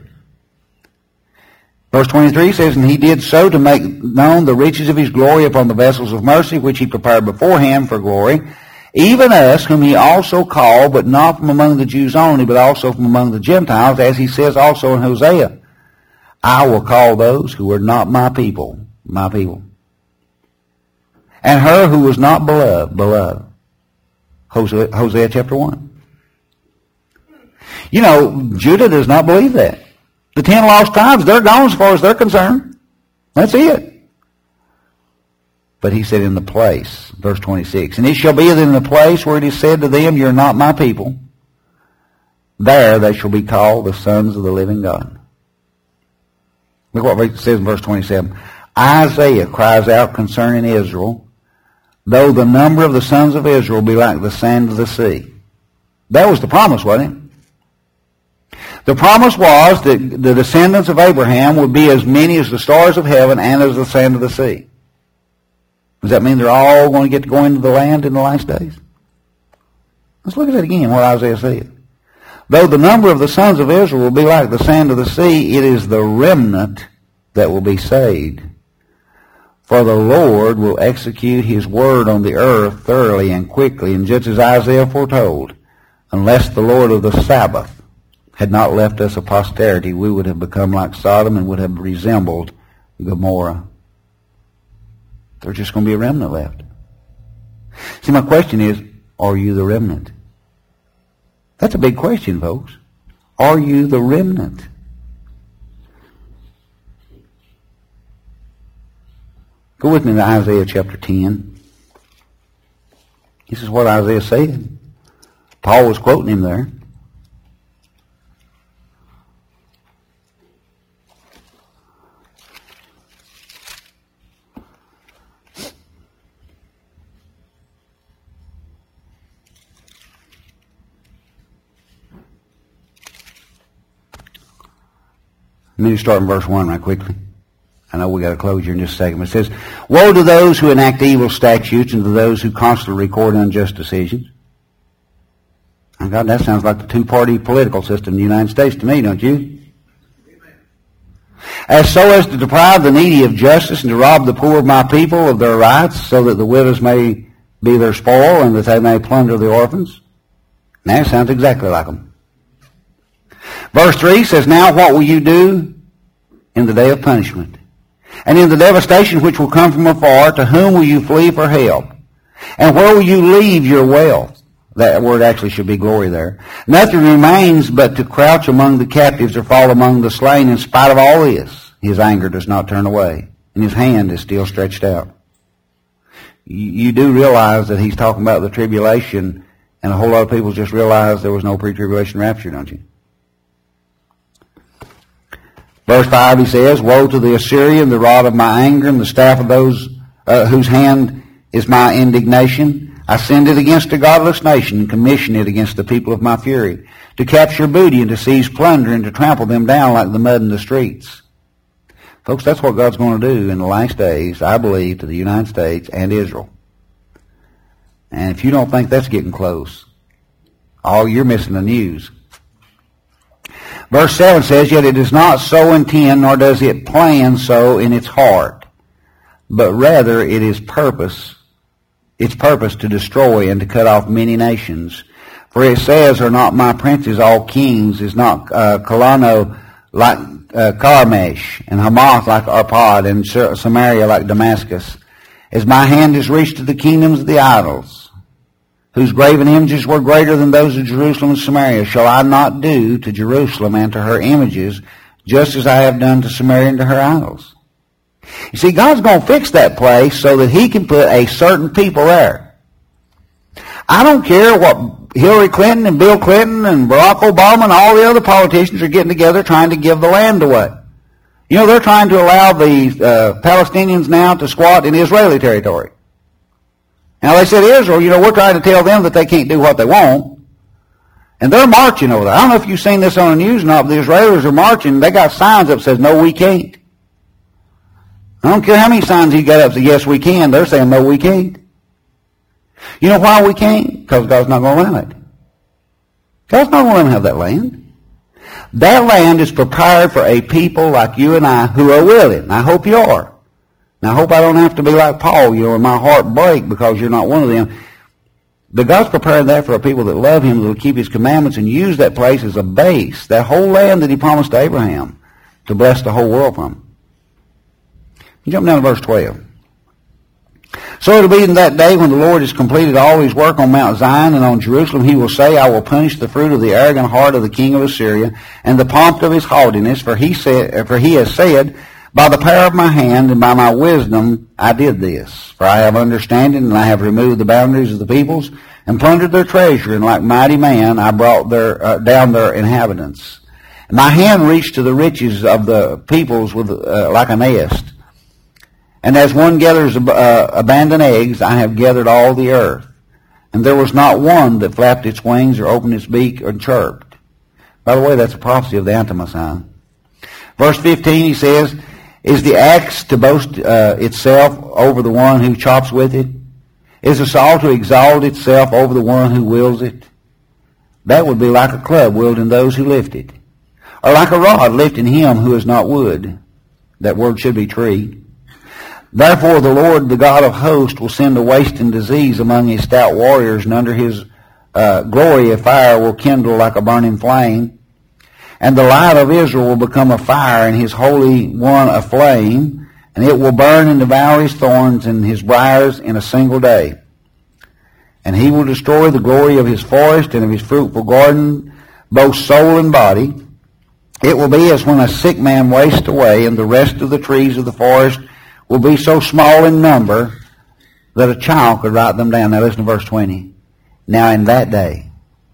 Verse twenty-three says, and he did so to make known the riches of his glory upon the vessels of mercy, which he prepared beforehand for glory, even us, whom he also called, but not from among the Jews only, but also from among the Gentiles, as he says also in Hosea, I will call those who are not my people, my people. And her who was not beloved, beloved. Hosea, Hosea chapter one. You know, Judah does not believe that. The ten lost tribes, they're gone as far as they're concerned. That's it. But he said in the place, verse twenty-six, and it shall be that in the place where it is said to them, you're not my people, there they shall be called the sons of the living God. Look what it says in verse twenty-seven. Isaiah cries out concerning Israel, though the number of the sons of Israel be like the sand of the sea. That was the promise, wasn't it? The promise was that the descendants of Abraham would be as many as the stars of heaven and as the sand of the sea. Does that mean they're all going to get to go into the land in the last days? Let's look at it again, what Isaiah said. Though the number of the sons of Israel will be like the sand of the sea, it is the remnant that will be saved. For the Lord will execute his word on the earth thoroughly and quickly, and just as Isaiah foretold, unless the Lord of the Sabbath had not left us a posterity, we would have become like Sodom and would have resembled Gomorrah. There's just going to be a remnant left. See, my question is, are you the remnant? That's a big question, folks. Are you the remnant? Go with me to Isaiah chapter ten. This is what Isaiah said. Paul was quoting him there. Let me start in verse one right quickly. I know we got to close here in just a second. But it says, woe to those who enact evil statutes and to those who constantly record unjust decisions. Oh God, that sounds like the two-party political system in the United States to me, don't you? As so as to deprive the needy of justice and to rob the poor of my people of their rights, so that the widows may be their spoil and that they may plunder the orphans. Now, that sounds exactly like them. Verse three says, now what will you do in the day of punishment? And in the devastation which will come from afar, to whom will you flee for help? And where will you leave your wealth? That word actually should be glory there. Nothing remains but to crouch among the captives or fall among the slain. In spite of all this, his anger does not turn away, and his hand is still stretched out. You, you do realize that he's talking about the tribulation, and a whole lot of people just realize there was no pre-tribulation rapture, don't you? Verse five, he says, woe to the Assyrian, the rod of my anger, and the staff of those uh, whose hand is my indignation. I send it against a godless nation and commission it against the people of my fury, to capture booty and to seize plunder and to trample them down like the mud in the streets. Folks, that's what God's going to do in the last days, I believe, to the United States and Israel. And if you don't think that's getting close, oh, you're missing the news. Verse seven says, yet it does not so intend, nor does it plan so in its heart, but rather it is purpose, its purpose to destroy and to cut off many nations. For it says, are not my princes all kings? Is not uh, Colano like uh, Carmesh, and Hamath like Arpad, and Samaria like Damascus? As my hand is reached to the kingdoms of the idols, whose graven images were greater than those of Jerusalem and Samaria, shall I not do to Jerusalem and to her images, just as I have done to Samaria and to her idols? You see, God's going to fix that place so that he can put a certain people there. I don't care what Hillary Clinton and Bill Clinton and Barack Obama and all the other politicians are getting together trying to give the land away. You know, they're trying to allow the uh, Palestinians now to squat in Israeli territory. Now, they said Israel, you know, we're trying to tell them that they can't do what they want. And they're marching over there. I don't know if you've seen this on the news or not, but the Israelis are marching. They got signs up that says, no, we can't. I don't care how many signs he got up that says, yes, we can. They're saying, no, we can't. You know why we can't? Because God's not going to allow it. God's not going to let them have that land. That land is prepared for a people like you and I who are willing. I hope you are. Now, I hope I don't have to be like Paul, you know, and my heart break because you're not one of them. But God's preparing that for a people that love him, that will keep his commandments and use that place as a base, that whole land that he promised to Abraham, to bless the whole world from. Jump down to verse twelve. So it will be in that day when the Lord has completed all his work on Mount Zion and on Jerusalem, he will say, I will punish the fruit of the arrogant heart of the king of Assyria and the pomp of his haughtiness, for he said, for he has said, by the power of my hand and by my wisdom I did this. For I have understanding, and I have removed the boundaries of the peoples, and plundered their treasure, and like mighty man I brought their, uh, down their inhabitants. And my hand reached to the riches of the peoples with uh, like a nest. And as one gathers uh, abandoned eggs, I have gathered all the earth. And there was not one that flapped its wings or opened its beak or chirped. By the way, that's a prophecy of the anti-Messiah. Verse fifteen, he says, is the axe to boast uh, itself over the one who chops with it? Is the saw to exalt itself over the one who wields it? That would be like a club wielding those who lift it, or like a rod lifting him who is not wood. That word should be tree. Therefore the Lord, the God of hosts, will send a wasting disease among his stout warriors, and under his uh, glory a fire will kindle like a burning flame. And the light of Israel will become a fire, and his Holy One a flame, and it will burn and devour his thorns and his briars in a single day. And he will destroy the glory of his forest and of his fruitful garden, both soul and body. It will be as when a sick man wastes away, and the rest of the trees of the forest will be so small in number that a child could write them down. Now listen to verse twenty. Now in that day,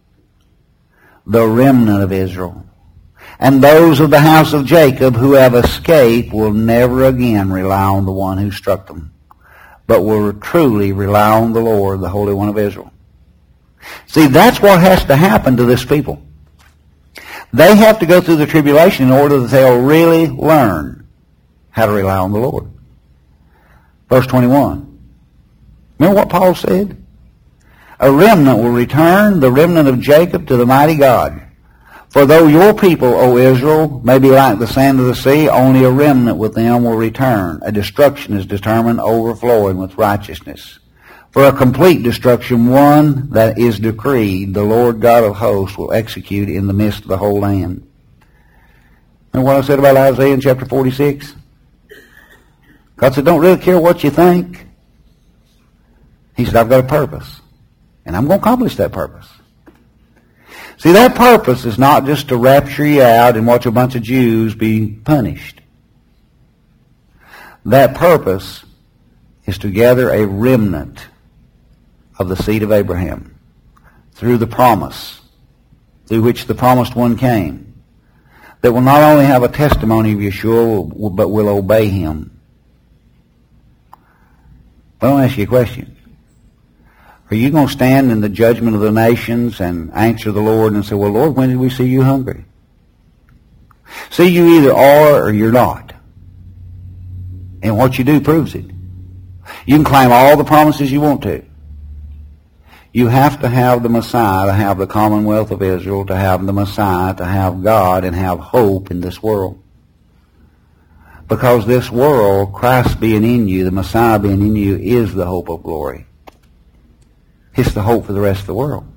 the remnant of Israel and those of the house of Jacob who have escaped will never again rely on the one who struck them, but will truly rely on the Lord, the Holy One of Israel. See, that's what has to happen to this people. They have to go through the tribulation in order that they'll really learn how to rely on the Lord. Verse twenty-one. Remember what Paul said? A remnant will return, the remnant of Jacob, to the mighty God. For though your people, O Israel, may be like the sand of the sea, only a remnant with them will return. A destruction is determined, overflowing with righteousness. For a complete destruction, one that is decreed, the Lord God of hosts will execute in the midst of the whole land. And what I said about Isaiah in chapter forty-six? God said, don't really care what you think. He said, I've got a purpose, and I'm going to accomplish that purpose. See, that purpose is not just to rapture you out and watch a bunch of Jews be punished. That purpose is to gather a remnant of the seed of Abraham through the promise, through which the promised one came, that will not only have a testimony of Yeshua, but will obey him. But I want to ask you a question. Are you going to stand in the judgment of the nations and answer the Lord and say, well, Lord, when did we see you hungry? See, you either are or you're not. And what you do proves it. You can claim all the promises you want to. You have to have the Messiah to have the commonwealth of Israel, to have the Messiah, to have God, and have hope in this world. Because this world, Christ being in you, the Messiah being in you, is the hope of glory. It's the hope for the rest of the world.